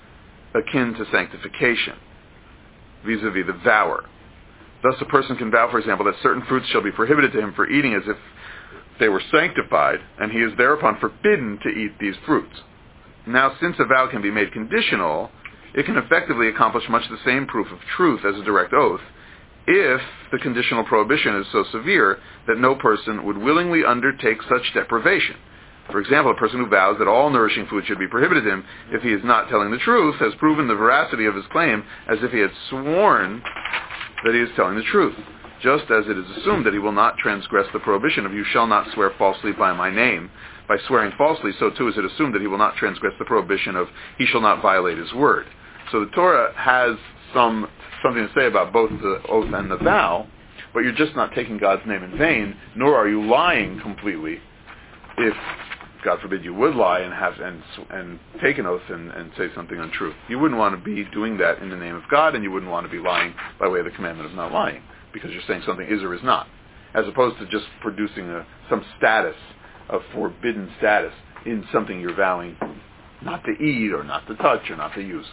akin to sanctification, vis-a-vis the vower. Thus, a person can vow, for example, that certain fruits shall be prohibited to him for eating as if they were sanctified, and he is thereupon forbidden to eat these fruits. Now, since a vow can be made conditional, it can effectively accomplish much the same proof of truth as a direct oath, if the conditional prohibition is so severe that no person would willingly undertake such deprivation. For example, a person who vows that all nourishing food should be prohibited him if he is not telling the truth has proven the veracity of his claim as if he had sworn that he is telling the truth, just as it is assumed that he will not transgress the prohibition of you shall not swear falsely by my name. By swearing falsely, so too is it assumed that he will not transgress the prohibition of he shall not violate his word. So the Torah has some something to say about both the oath and the vow, but you're just not taking God's name in vain, nor are you lying completely if, God forbid, you would lie and have and and take an oath and, and say something untrue. You wouldn't want to be doing that in the name of God, and you wouldn't want to be lying by way of the commandment of not lying, because you're saying something is or is not, as opposed to just producing a, some status, a forbidden status, in something you're vowing not to eat or not to touch or not to use.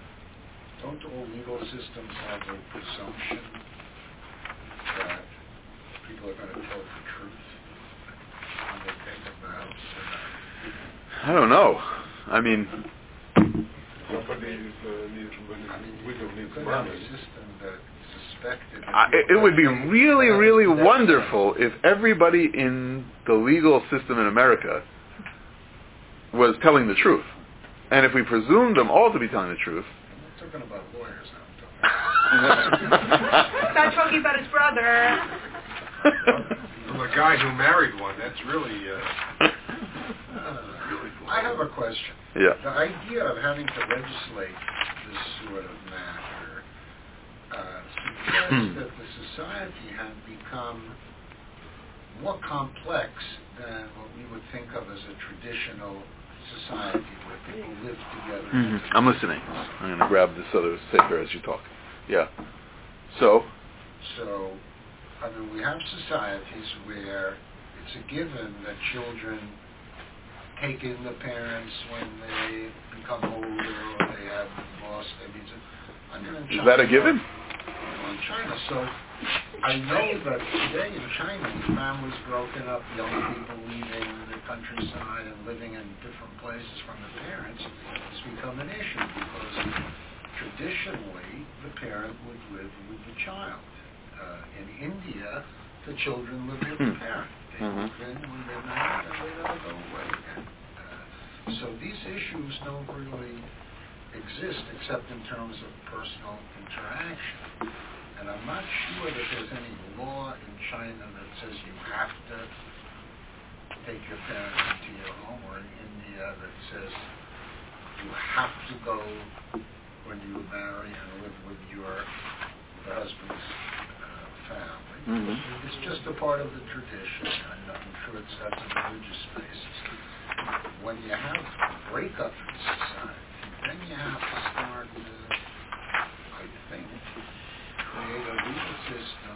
Don't all legal systems have a presumption that people are going to tell the truth when they take a vow? I don't know. I mean, Somebody is, uh, needs, I mean, we don't you need could money. have a system that suspected that I, it, it would be people really, have really that- wonderful if everybody in the legal system in America was telling the truth. And if we presumed them all to be telling the truth... I'm not talking about lawyers now. He's not talking about his brother. From a guy who married one, that's really, uh, really cool. I have a question. Yeah. The idea of having to legislate this sort of matter uh, suggests that the society had become more complex than what we would think of as a traditional society where people live together. Mm-hmm. I'm listening. I'm going to grab this other safer as you talk. Yeah. So? So, I mean, we have societies where it's a given that children take in the parents when they become older or they have lost their needs. I mean, in Is China, that a given? In China. So I know that today in China, families broken up, young people leaving the countryside and living in different places from the parents has become an issue because traditionally the parent would live with the child. Uh, in India, the children live with the parent. Mm-hmm. Then when they're married, they never go away again. Uh, so these issues don't really exist except in terms of personal interaction. And I'm not sure that there's any law in China that says you have to take your parents into your home, or in India that says you have to go when you marry and live with your the husband's uh, family. Mm-hmm. It's just a part of the tradition, and I'm sure it's got some religious basis. When you have a breakup in society, then you have to start, uh, I think, create a legal system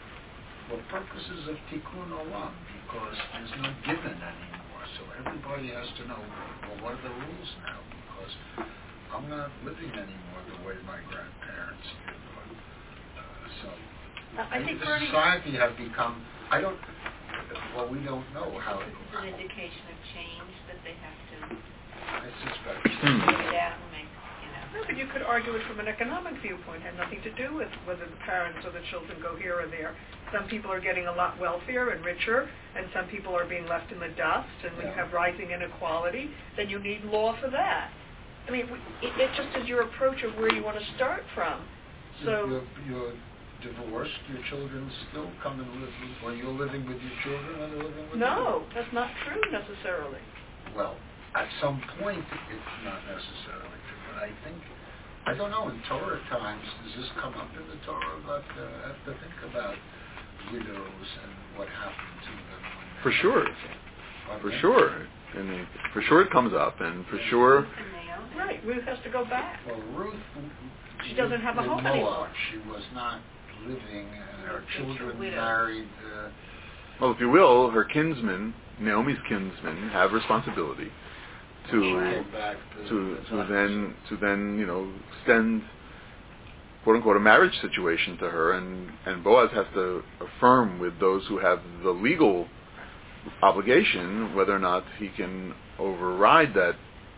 for purposes of tikkun olam, because there's no given anymore. So everybody has to know, well, what are the rules now? Because I'm not living anymore the way my grandparents did. Uh, so I think the society have become, I don't, well, we don't know how This is an indication of change that they have to I suspect. take it out and make, you know. No, but you could argue it from an economic viewpoint. It had nothing to do with whether the parents or the children go here or there. Some people are getting a lot wealthier and richer, and some people are being left in the dust, and when Yeah. you have rising inequality, then you need law for that. I mean, it, it just is your approach of where you want to start from. So You're, you're divorced, your children still come and live with, or you're living with your children and they're living with no, that's not true necessarily. you? Well, at some point it's not necessarily true, but I think, I don't know, in Torah times, does this come up in the Torah? But uh, I have to think about widows and what happened to them. When For sure. For sure. I mean, for sure it comes up, and for sure... Right, Ruth has to go back. Well, Ruth... She doesn't have a home Moab. anymore. She was not living, and her She's a children widow. married... Uh, Well, if you will, her kinsmen, Naomi's kinsmen, have responsibility to came back to, to the to then to then you know extend quote unquote a marriage situation to her, and and Boaz has to affirm with those who have the legal obligation whether or not he can override that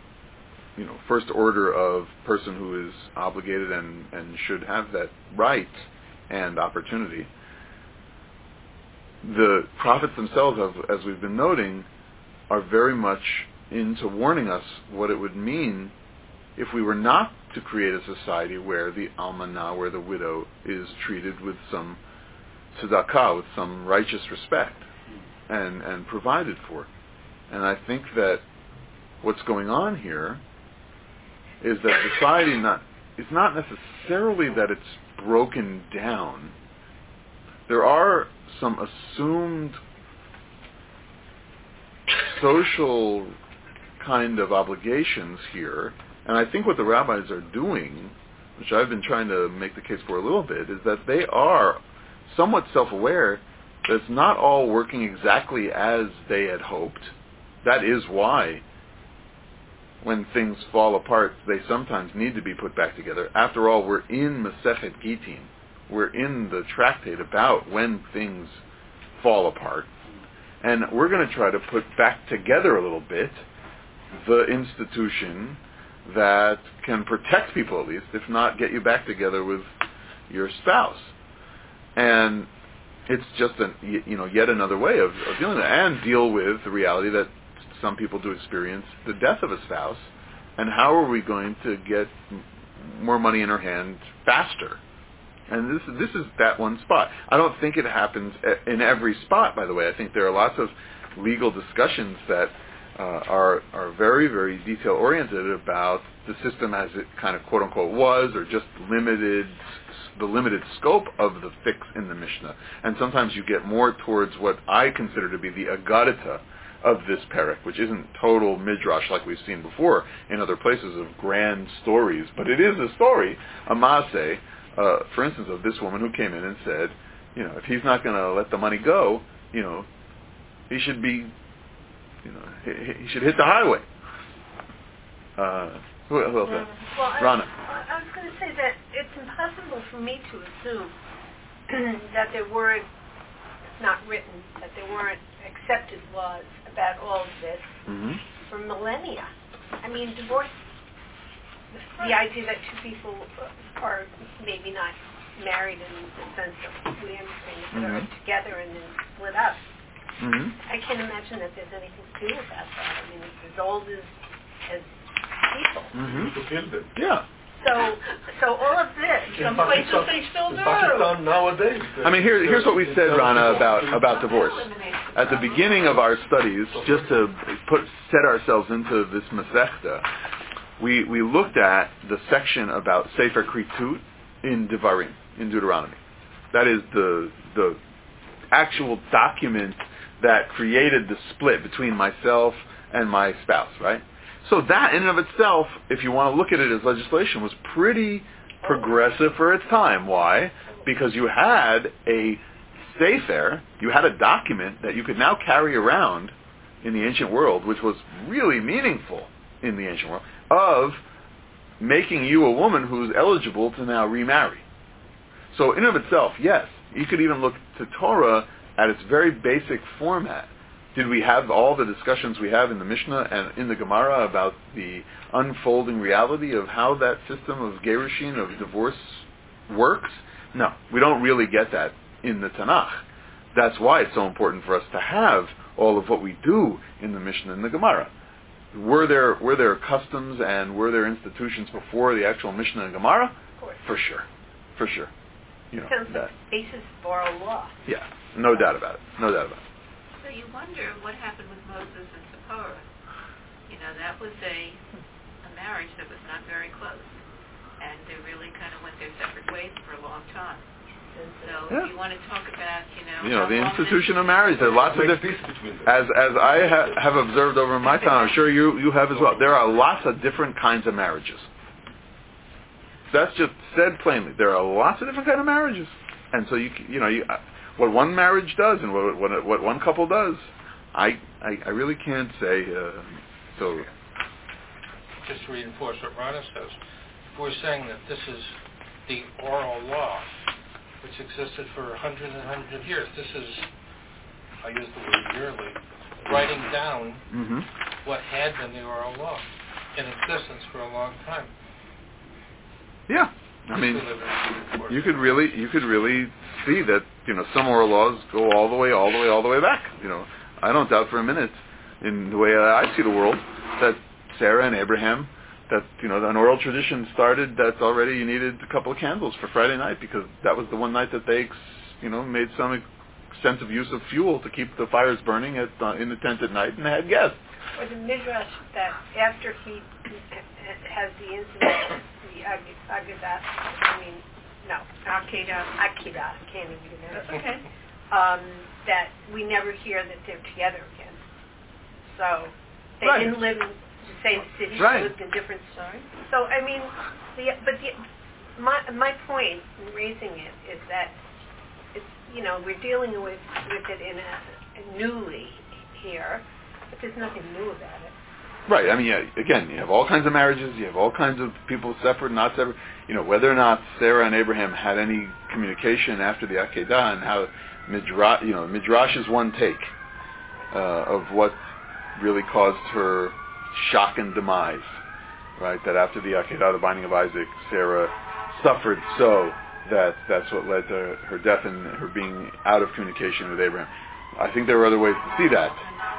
you know first order of person who is obligated and and should have that right and opportunity. The prophets themselves, have, as we've been noting, are very much into warning us what it would mean if we were not to create a society where the almanah, where the widow, is treated with some tzedakah, with some righteous respect, and, and provided for. And I think that what's going on here is that society not it's not necessarily that it's broken down. There are some assumed social kind of obligations here, and I think what the rabbis are doing, which I've been trying to make the case for a little bit, is that they are somewhat self-aware that it's not all working exactly as they had hoped. That is why when things fall apart, they sometimes need to be put back together. After all, we're in Masechet Gitin. We're in the tractate about when things fall apart. And we're going to try to put back together a little bit the institution that can protect people, at least, if not get you back together with your spouse. And it's just a, you know, yet another way of, of dealing with it, and deal with the reality that some people do experience the death of a spouse, and how are we going to get more money in her hand faster? And this this is that one spot. I don't think it happens in every spot, by the way. I think there are lots of legal discussions that uh, are are very, very detail-oriented about the system as it kind of quote-unquote was, or just limited the limited scope of the fix in the Mishnah. And sometimes you get more towards what I consider to be the agadita of this parak, which isn't total midrash like we've seen before in other places of grand stories, but it is a story, a maaseh, uh, for instance, of this woman who came in and said, you know, if he's not going to let the money go, you know, he should be, you know, he, he should hit the highway. Uh, who, who else? Well, Rana. I, I was going to say that it's impossible for me to assume that there weren't, not written, that there weren't accepted laws about all of this Mm-hmm. for millennia. I mean, divorce, the idea that two people are maybe not married in the sense of we understand that Mm-hmm. are together and then split up. Mm-hmm. I can't imagine that there's anything to do about that. I mean, it's as old as, as people. Mm-hmm. To kill them. Yeah. So, so all of this, In Some places Pakistan- they still in do. Pakistan nowadays. I mean, here, here's what we said, Rana, about, about divorce. At the beginning of our studies, just to put set ourselves into this Masechta, we, we looked at the section about Sefer Kritut in Devarim, in Deuteronomy. That is the the actual document that created the split between myself and my spouse, right? So that in and of itself, if you want to look at it as legislation, was pretty progressive for its time. Why? Because you had a sefer, you had a document that you could now carry around in the ancient world, which was really meaningful in the ancient world, of making you a woman who's eligible to now remarry. So in and of itself, yes, you could even look to Torah at its very basic format. Did we have all the discussions we have in the Mishnah and in the Gemara about the unfolding reality of how that system of gerushin, of divorce, works? No, we don't really get that in the Tanakh. That's why it's so important for us to have all of what we do in the Mishnah and the Gemara. Were there were there customs and were there institutions before the actual Mishnah and Gemara? Of course. For sure, for sure. You know, Sounds that, like basis for a law. yeah, no doubt about it. No doubt about it. So you wonder what happened with Moses and Zipporah. You know, that was a, a marriage that was not very close. And they really kind of went their separate ways for a long time. So Yeah. if you want to talk about, you know... You know, how the long institution this- of marriage. There are lots of Make different. peace between them. As as I ha- have observed over my time, I'm sure you you have as well. There are lots of different kinds of marriages. That's just said plainly. There are lots of different kind of marriages, and so you c- you know you, uh, what one marriage does and what what, what one couple does, I, I I really can't say. Uh, so Just to reinforce what Rana says, if we're saying that this is the oral law, which existed for hundreds and hundreds of years, this is, I use the word yearly, writing down mm-hmm. what had been the oral law in existence for a long time. yeah, I mean. We live in a- You could really, you could really see that, you know, some oral laws go all the way, all the way, all the way back. You know, I don't doubt for a minute, in the way I see the world, that Sarah and Abraham, that, you know, an oral tradition started that's already you needed a couple of candles for Friday night because that was the one night that they, you know, made some extensive use of fuel to keep the fires burning at uh, in the tent at night and they had guests. Or the midrash that after he has the incident, the Ag- Agadah, I mean, no, Akedah. Akidah, can't even get That's it. okay. Um, that we never hear that they're together again. So they Right. didn't live in the same city, Right. they lived in different stories. So I mean, the but the my my point in raising it is that it's you know we're dealing with with it in a, a newly here, but there's nothing new about it. Right. I mean, yeah, again, you have all kinds of marriages. You have all kinds of people separate, not separate. You know, whether or not Sarah and Abraham had any communication after the Akedah and how Midrash, you know, Midrash is one take uh, of what really caused her shock and demise. Right. That after the Akedah, the binding of Isaac, Sarah suffered so that that's what led to her death and her being out of communication with Abraham. I think there are other ways to see that.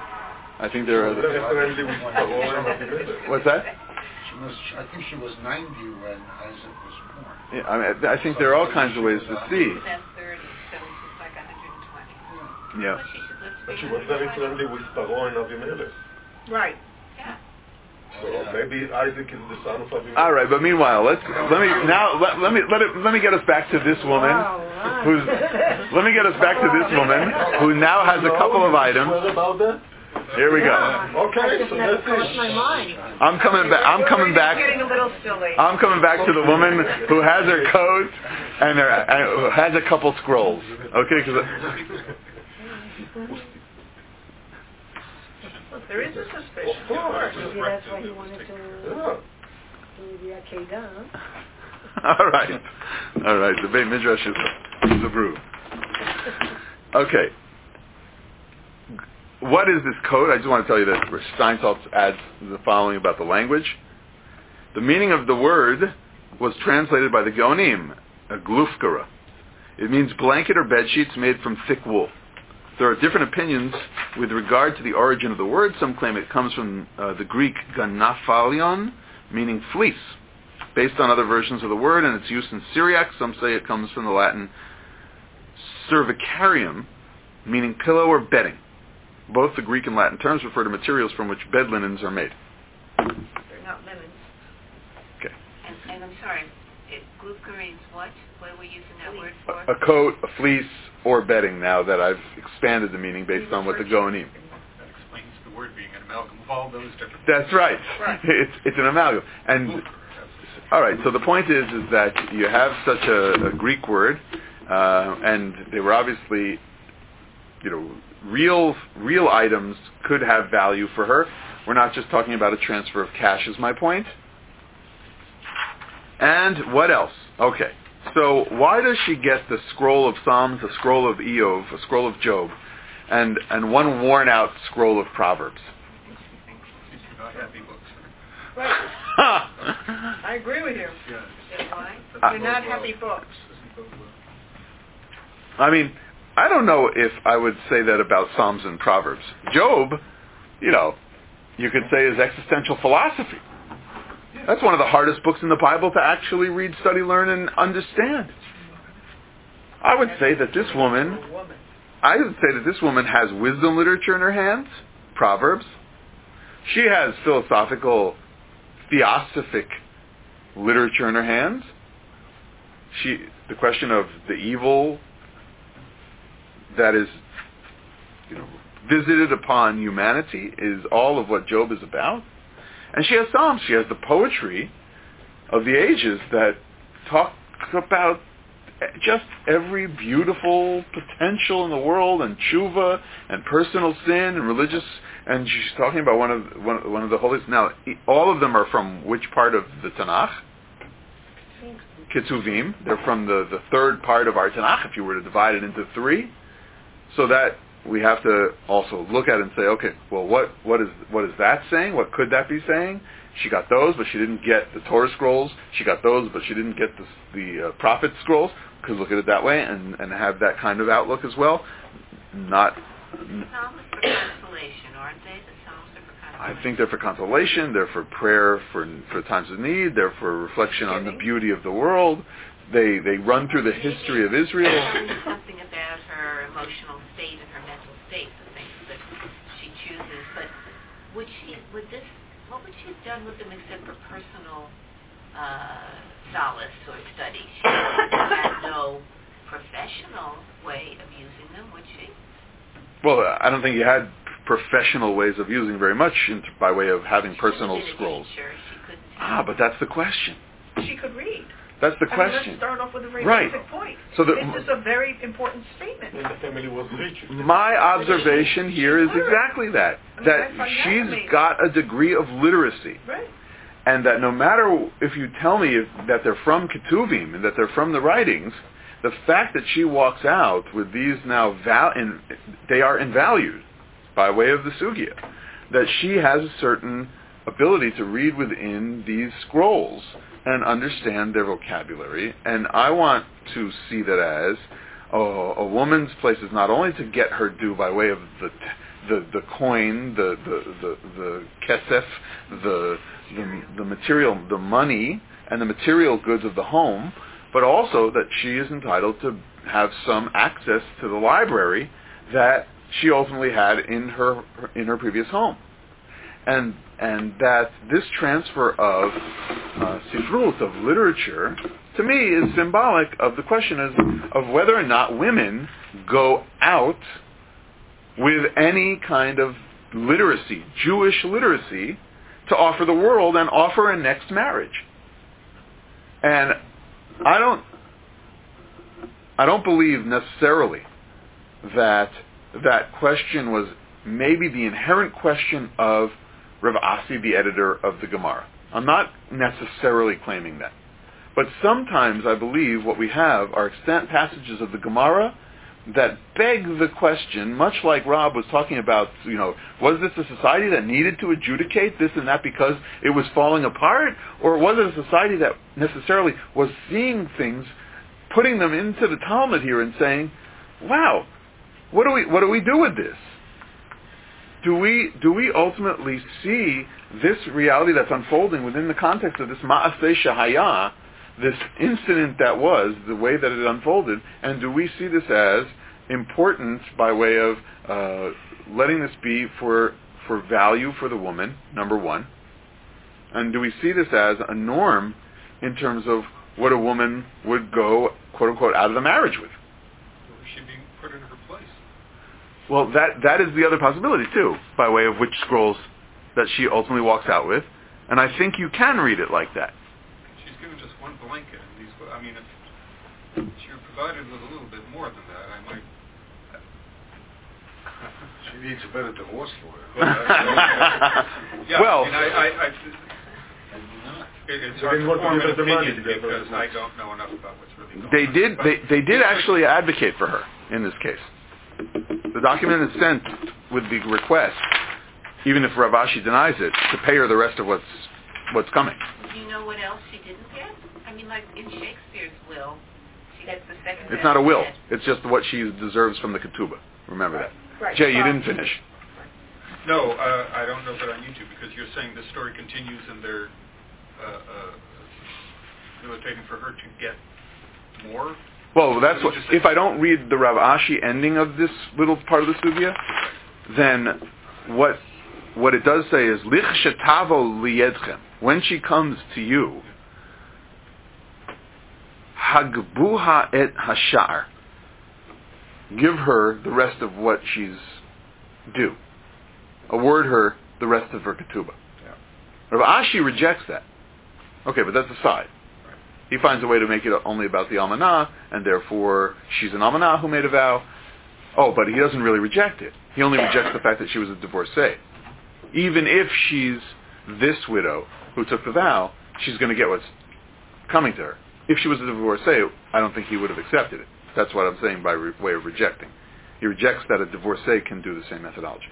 I think there are Very other... friendly with Paro and Abimelech. What's that? She was, I think she was ninety when Isaac was born. Yeah, I, mean, I think there are all kinds of ways to see. That's thirty, so it's like one hundred twenty. Yeah. Well, she should live to But be she was very friendly with Paro and Abimelech. Right. Yeah. So maybe Isaac is the son of Abimelech. All right, but meanwhile, let's let me now let, let me let it let me get us back to this woman Wow, wow. who's let me get us back to this woman who now has a couple of items. What about that? Here we go. Okay, That just so never that's crossed my it. mind. I'm coming back. I'm coming back. Getting a little silly. I'm coming back to the woman who has her coat and, her, and who has a couple scrolls. Okay, because There is a suspicion. Of course. Maybe that's why he wanted to Yeah. do the Akedah. all right, all right. The Beit Midrash is the brew. Okay. What is this code? I just want to tell you that Steinsaltz adds the following about the language. The meaning of the word was translated by the Gaonim, a glufkara. It means blanket or bed sheets made from thick wool. there are different opinions with regard to the origin of the word. Some claim it comes from uh, the Greek ganaphalion, meaning fleece, based on other versions of the word and its use in Syriac. Some say it comes from the Latin cervicarium, meaning pillow or bedding. Both the Greek and Latin terms refer to materials from which bed linens are made. They're not linens. Okay. And, and I'm sorry, it, gluca means what? What are we using that word for? A, a coat, a fleece, or bedding now that I've expanded the meaning based on what the Goanim. That explains the word being an amalgam of all those different... That's right. Right. It's, it's an amalgam. And all right, so the point is is that you have such a, a Greek word, uh, and they were obviously, you know, real real items could have value for her. We're not just talking about a transfer of cash, is my point. And what else? Okay, so why does she get the scroll of Psalms, a scroll of Eov, a scroll of Job, and, and one worn-out scroll of Proverbs? These are not happy books. Right. I agree with you. Yeah. Yeah, why? Uh, They're not happy books. I mean, I don't know if I would say that about Psalms and Proverbs. Job, you know, you could say is existential philosophy. That's one of the hardest books in the Bible to actually read, study, learn, and understand. I would say that this woman, I would say that this woman has wisdom literature in her hands, Proverbs. She has philosophical, theosophic literature in her hands. She, the question of the evil that is, you know, visited upon humanity is all of what Job is about. And she has Psalms. She has the poetry of the ages that talk about just every beautiful potential in the world, and tshuva, and personal sin, and religious. And she's talking about one of one, one of the holiest. Now, all of them are from which part of the Tanakh? Ketuvim. They're from the, the third part of our Tanakh, if you were to divide it into three. So that we have to also look at it and say, okay, well, what, what is what is that saying? What could that be saying? She got those, but she didn't get the Torah scrolls. She got those, but she didn't get the, the uh, prophet scrolls. Could look at it that way and, and have that kind of outlook as well. Not. Psalms are for consolation, aren't they? The Psalms are for consolation. I think they're for consolation. They're for prayer for for times of need. They're for reflection on the beauty of the world. They they run through the history of Israel. Tell me something about her emotional state and her mental state, the things that she chooses. But would she, would this, what would she have done with them except for personal uh, solace or study? She had no professional way of using them, would she? Well, I don't think you had professional ways of using very much in, by way of having personal scrolls. Teacher, she couldn't Ah, but that's the question. She could read. That's the I question. mean, let's start off with a very Right. basic point. So the, this is a very important statement. And the family was rich. my observation here is exactly that. That she's got a degree of literacy. Right. And that no matter if you tell me if, that they're from Ketuvim and that they're from the writings, the fact that she walks out with these now, val- in, they are invalued by way of the Sugya, that she has a certain ability to read within these scrolls and understand their vocabulary. And I want to see that as oh, a woman's place is not only to get her due by way of the the, the coin, the the the, the kesef, the, the the material, the money, and the material goods of the home, but also that she is entitled to have some access to the library that she ultimately had in her in her previous home. And and that this transfer of uh, sifrut, of literature, to me is symbolic of the question is, of whether or not women go out with any kind of literacy, Jewish literacy, to offer the world and offer a next marriage. And I don't I don't believe necessarily that that question was maybe the inherent question of Rav Asi, the editor of the Gemara. I'm not necessarily claiming that. But sometimes I believe what we have are extant passages of the Gemara that beg the question, much like Rob was talking about, you know, was this a society that needed to adjudicate this and that because it was falling apart? Or was it a society that necessarily was seeing things, putting them into the Talmud here and saying, wow, what do we what do we do with this? Do we do we ultimately see this reality that's unfolding within the context of this Ma'aseh Shahaya, this incident that was, the way that it unfolded, and do we see this as important by way of uh, letting this be for for value for the woman, number one, and do we see this as a norm in terms of what a woman would go, quote unquote, out of the marriage with? Or is she being put in her place? Well, that that is the other possibility too, by way of which scrolls that she ultimately walks out with, and I think you can read it like that. She's given just one blanket, and these. I mean, if she were provided with a little bit more than that, I might. She needs a better divorce lawyer. yeah, well, I mean, I, I, I, it's hard to form an opinion because I don't know enough about what's really going they on. did. But They they did actually advocate for her in this case. The document is sent with the request, even if Rav Ashi denies it, to pay her the rest of what's what's coming. Do you know what else she didn't get? I mean, like in Shakespeare's will, she gets the second. It's not a will. best. It's just what she deserves from the ketubah. Remember that. Right. Jay, you Um, didn't finish. No, uh, I don't know if it on YouTube because you're saying the story continues and they're uh, uh, militating for her to get more. Well, that's what. Just say- If I don't read the Rav Ashi ending of this little part of the sugya, then what what it does say is lich shetavo liyedchem. When she comes to you, hagbuha et hashar. Give her the rest of what she's due. Award her the rest of her ketubah. Yeah. Rav Ashi rejects that. Okay, but that's aside. He finds a way to make it only about the almanah, and therefore she's an almanah who made a vow. Oh, but he doesn't really reject it. He only rejects the fact that she was a divorcee. Even if she's this widow who took the vow, she's going to get what's coming to her. If she was a divorcee, I don't think he would have accepted it. That's what I'm saying by re- way of rejecting. He rejects that a divorcee can do the same methodology.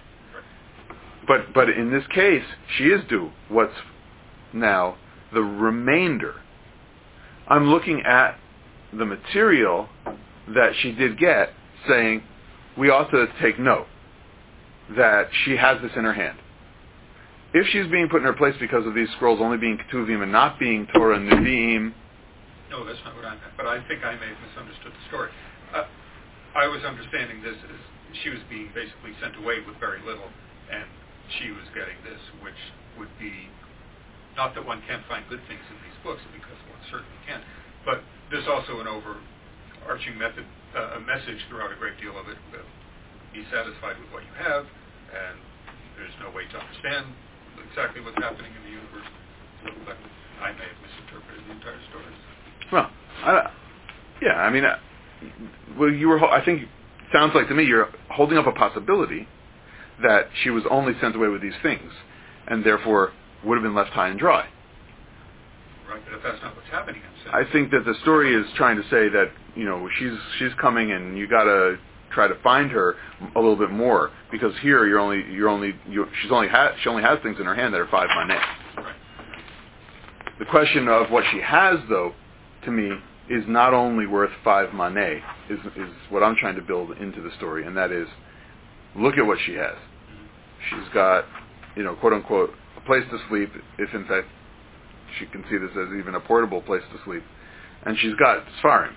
But but in this case, she is due what's now the remainder. I'm looking at the material that she did get, saying we ought to take note that she has this in her hand. If she's being put in her place because of these scrolls only being ketuvim and not being Torah and Nevi'im, No, that's not what I meant, but I think I may have misunderstood the story. Uh, I was understanding this as she was being basically sent away with very little, and she was getting this, which would be, not that one can't find good things in these books, because one certainly can, but there's also an overarching method, uh, a message throughout a great deal of it, that be satisfied with what you have, and there's no way to understand exactly what's happening in the universe, so but I may have misinterpreted the entire story. well, I, yeah, I mean, uh, well, you were. I think sounds like to me you're holding up a possibility that she was only sent away with these things, and therefore would have been left high and dry. Right, but if that's not what's happening, I'm saying. I think that the story is trying to say that you know she's she's coming, and you got to try to find her a little bit more, because here you're only you're only you, she's only ha- she only has things in her hand that are five maneh. Right. The question of what she has, though, to me, is not only worth five maneh, is is what I'm trying to build into the story, and that is, look at what she has. She's got, you know, quote unquote, a place to sleep, if in fact she can see this as even a portable place to sleep, and she's got Sfarim.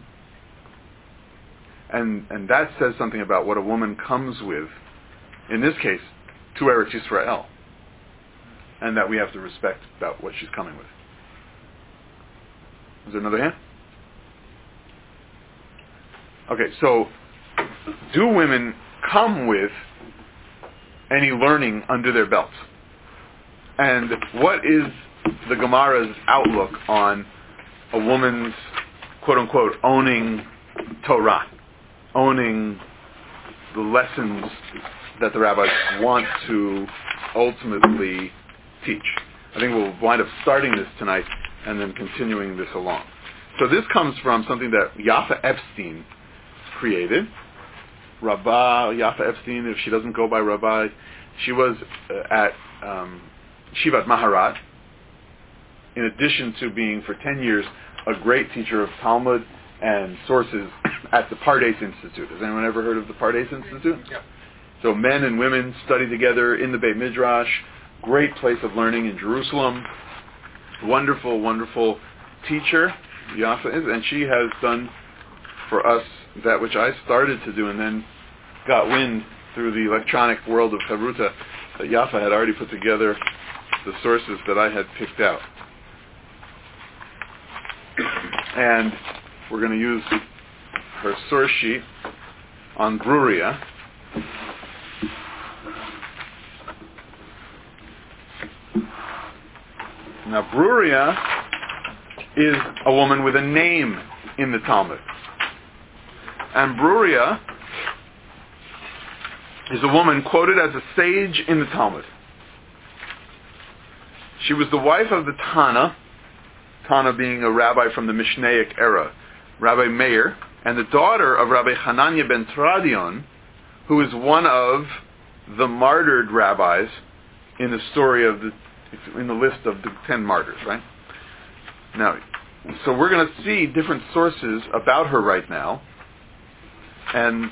And and that says something about what a woman comes with, in this case, to Eretz Yisrael, and that we have to respect about what she's coming with. Is there another hand? Okay, so do women come with any learning under their belts? And what is the Gemara's outlook on a woman's, quote-unquote, owning Torah, owning the lessons that the rabbis want to ultimately teach? I think we'll wind up starting this tonight and then continuing this along. So this comes from something that Yafa Epstein created. Rabbah Yafa Epstein, if she doesn't go by Rabbi, she was uh, at um, Shivat Maharat, in addition to being for ten years a great teacher of Talmud and sources at the Pardes Institute. Has anyone ever heard of the Pardes Institute? Yeah. So men and women study together in the Beit Midrash. Great place of learning in Jerusalem. Wonderful, wonderful teacher, Yafa is, and she has done for us that which I started to do and then got wind through the electronic world of Chavruta that Yafa had already put together the sources that I had picked out. And we're going to use her source sheet on Bruria. Now, Bruria is a woman with a name in the Talmud. And Bruria is a woman quoted as a sage in the Talmud. She was the wife of the Tana, Tana being a rabbi from the Mishnaic era, Rabbi Meir, and the daughter of Rabbi Hanania ben Tradion, who is one of the martyred rabbis in the story of the, in the list of the ten martyrs, right? Now, so we're going to see different sources about her right now, and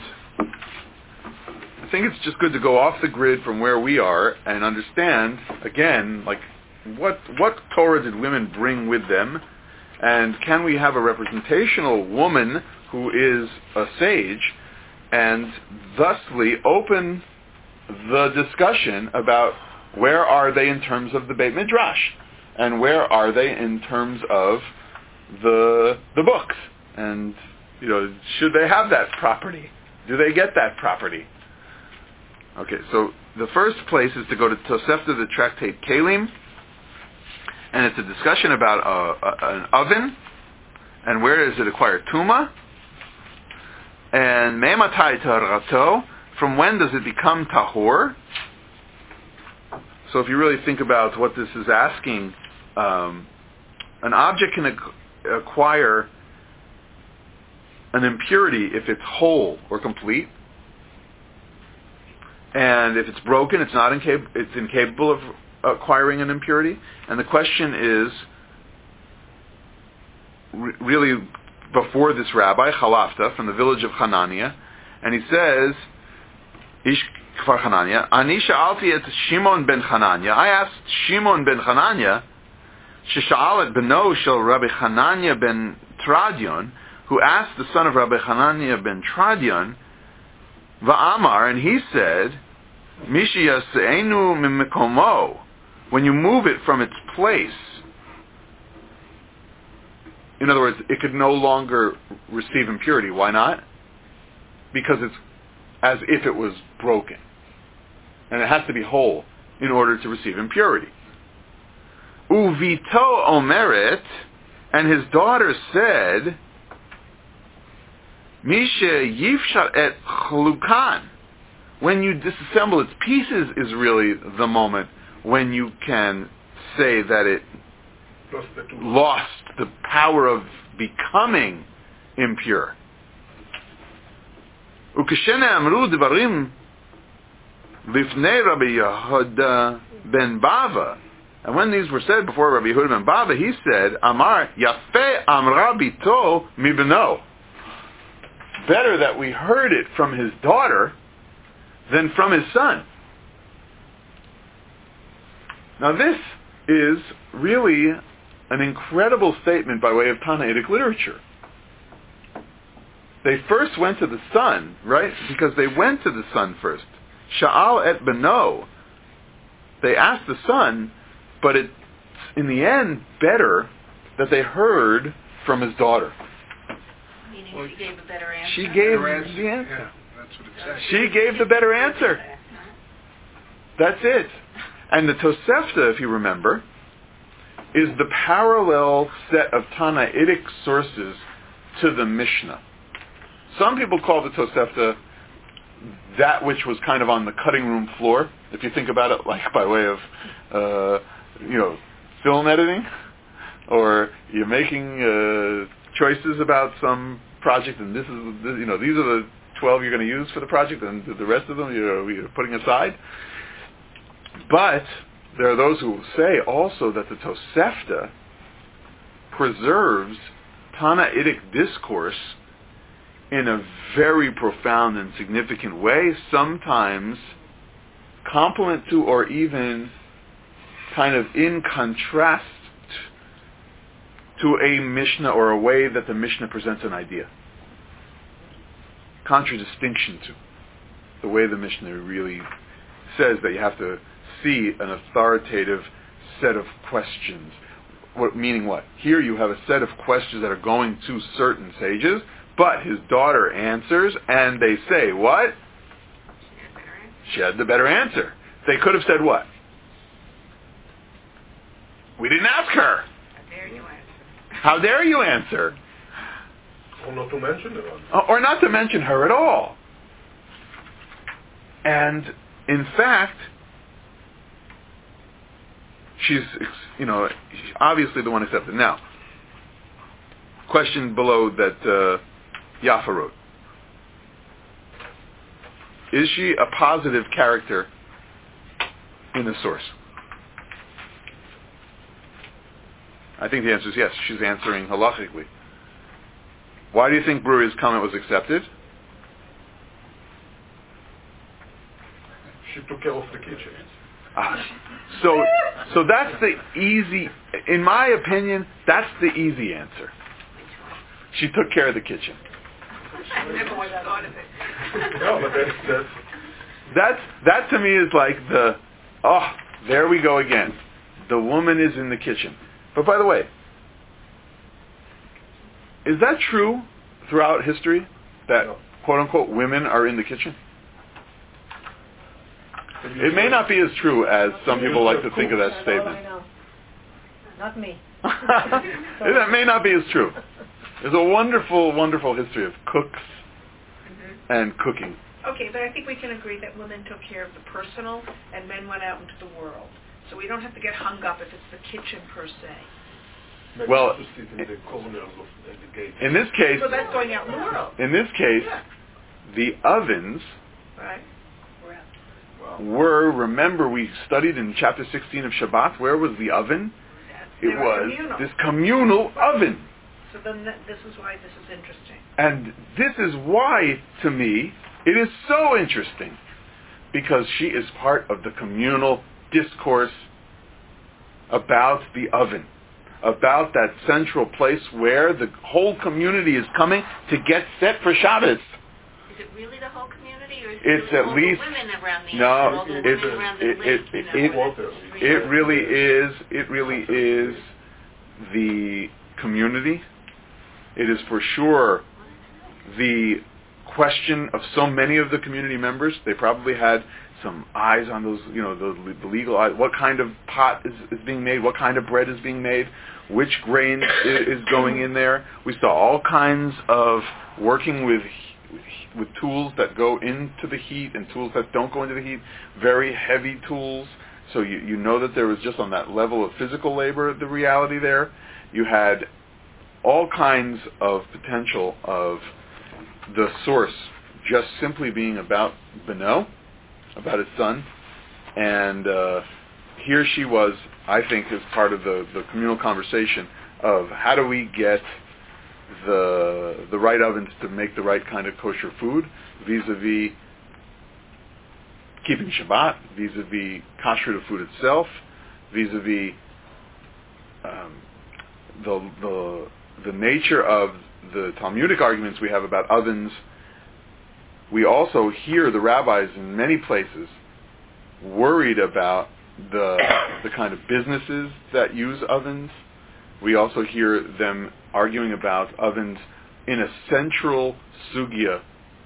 I think it's just good to go off the grid from where we are and understand, again, like, what what Torah did women bring with them, and can we have a representational woman who is a sage, and thusly open the discussion about where are they in terms of the Beit Midrash, and where are they in terms of the the books, and you know, should they have that property? Do they get that property? Okay, so the first place is to go to Tosefta, the tractate Kelim, and it's a discussion about a, a, an oven, and where does it acquire tuma, and me'matai taharato, from when does it become tahor? So if you really think about what this is asking, um, an object can ac- acquire an impurity if it's whole or complete, and if it's broken, it's not incap- it's incapable of acquiring an impurity. And the question is, re- really, before this rabbi, Chalafta, from the village of Hanania, and he says, Ish Kfar Hanania, Ani sha'alti et Shimon ben Hanania, I asked Shimon ben Hanania, shesha'al et beno shel Rabbi Hanania ben Tradion, who asked the son of Rabbi Hanania ben Tradion, Va'amar, and he said, Mishi yaseinu mimikomo, when you move it from its place, in other words, it could no longer receive impurity. Why not? Because it's as if it was broken. And it has to be whole in order to receive impurity. Uvito omeret, and his daughter said, Misha yifshar et chlukan, when you disassemble its pieces is really the moment when you can say that it lost the power of becoming impure. Ukeshene amru devarim lifnei Rabbi Yehuda ben Bava, and when these were said before Rabbi Yehuda ben Bava, he said, Amar Yafeh Amra Bito Mibno. Better that we heard it from his daughter than from his son. Now this is really an incredible statement by way of Tannaitic literature. They first went to the son, right? Because they went to the son first. Sha'al et beno. They asked the son, but it's in the end better that they heard from his daughter. Meaning well, she gave a better answer? She gave better answer. the answer. Yeah, that's what it says. She gave the better answer. That's it. And the Tosefta, if you remember, is the parallel set of Tannaitic sources to the Mishnah. Some people call the Tosefta that which was kind of on the cutting room floor, if you think about it, like by way of, uh, you know, film editing, or you're making uh, choices about some project, and this is, you know, these are the twelve you're going to use for the project, and the rest of them you're, you're putting aside. But there are those who say also that the Tosefta preserves Tannaitic discourse in a very profound and significant way, sometimes complement to or even kind of in contrast to a Mishnah or a way that the Mishnah presents an idea. Contradistinction to the way the Mishnah really says that you have to see an authoritative set of questions. What, meaning what? Here you have a set of questions that are going to certain sages, but his daughter answers, and they say, what? She had the better answer. They could have said what? We didn't ask her. How dare you answer? How dare you answer? Or not to mention her. Uh, or not to mention her at all. And in fact, she's, you know, obviously the one accepted. Now, question below that uh, Yafa wrote. Is she a positive character in the source? I think the answer is yes. She's answering halachically. Why do you think Bruri's comment was accepted? She took care of the kitchen. Ah, so, so that's the easy, in my opinion, that's the easy answer. She took care of the kitchen. I never would have thought of it. No, but that's, that's That's, that to me is like the, oh, there we go again. The woman is in the kitchen. But by the way, is that true throughout history? That, no. quote unquote, women are in the kitchen? It may not be as true as some people like to think of that statement. I know. Not me. That may not be as true. There's a wonderful, wonderful history of cooks Mm-hmm. and cooking. Okay, but I think we can agree that women took care of the personal and men went out into the world. So we don't have to get hung up if it's the kitchen per se. maybe Well, to sit in the corners of the gate. In this case, So that's going out in the world. in this case, Yeah. the ovens Right? Wow. were, remember we studied in chapter sixteen of Shabbat, where was the oven? They It were was communal. this communal oven. So then that, this is why this is interesting. And this is why, to me, it is so interesting. Because she is part of the communal discourse about the oven. About that central place where the whole community is coming to get set for Shabbos. Is it really the whole community, or is It's it at all least- the women around the no, all the it's- women around the it- lake? it- you know, it- where this is It really is, it really is the community. It is for sure the question of so many of the community members. They probably had some eyes on those, you know, the, the legal eyes. What kind of pot is, is being made? What kind of bread is being made? Which grain is, is going in there? We saw all kinds of working with with tools that go into the heat and tools that don't go into the heat. Very heavy tools. So you, you know that there was just on that level of physical labor, the reality there. You had all kinds of potential of the source just simply being about Beno, about his son. And uh, here she was, I think, as part of the, the communal conversation of how do we get the the right ovens to make the right kind of kosher food vis-a-vis keeping Shabbat, vis-a-vis kashrut of food itself, vis-a-vis um, the the the nature of the Talmudic arguments we have about ovens. We also hear the rabbis in many places worried about the the kind of businesses that use ovens. We also hear them arguing about ovens in a central sugya,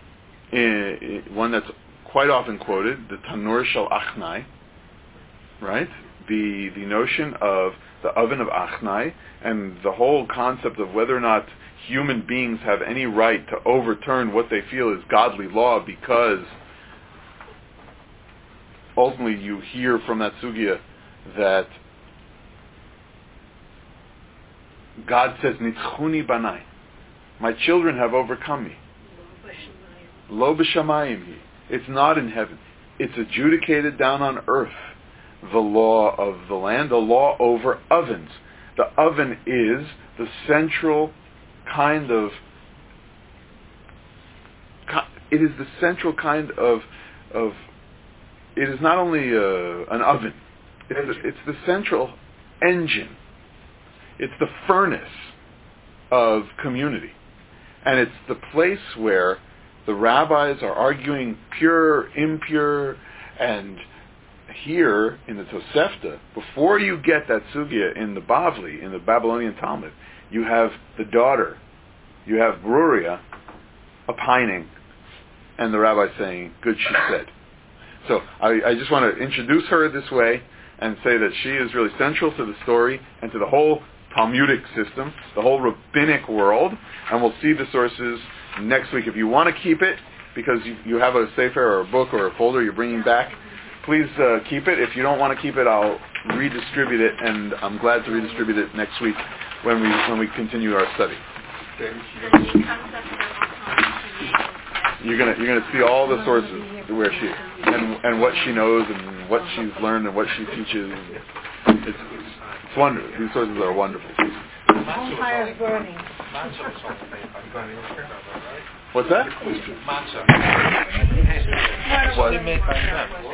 in, in one that's quite often quoted, the Tanur Shel Achnai, right? The the notion of the oven of Achnai and the whole concept of whether or not human beings have any right to overturn what they feel is godly law, because ultimately you hear from that sugya that God says, Nitzchuni banai, my children have overcome me. Lo b'shamayim hi. It's not in heaven. It's adjudicated down on earth. The law of the land, the law over ovens. The oven is the central kind of it is the central kind of of. It is not only uh, an oven. It's the, it's the central engine. It's the furnace of community. And it's the place where the rabbis are arguing pure, impure, and here in the Tosefta, before you get that sugya in the Bavli, in the Babylonian Talmud, you have the daughter, you have Bruria opining, and the rabbi saying, good, she said. So I, I just want to introduce her this way and say that she is really central to the story and to the whole Talmudic system, the whole rabbinic world, and we'll see the sources next week. If you want to keep it, because you, you have a sefer or a book or a folder you're bringing back, please uh, keep it. If you don't want to keep it, I'll redistribute it, and I'm glad to redistribute it next week when we when we continue our study. You're gonna you're gonna see all the sources where she and and what she knows and what she's learned and what she teaches. It's, it's wonderful. These sources are wonderful. Fire is burning. What's that? Matzah. What? Made by them.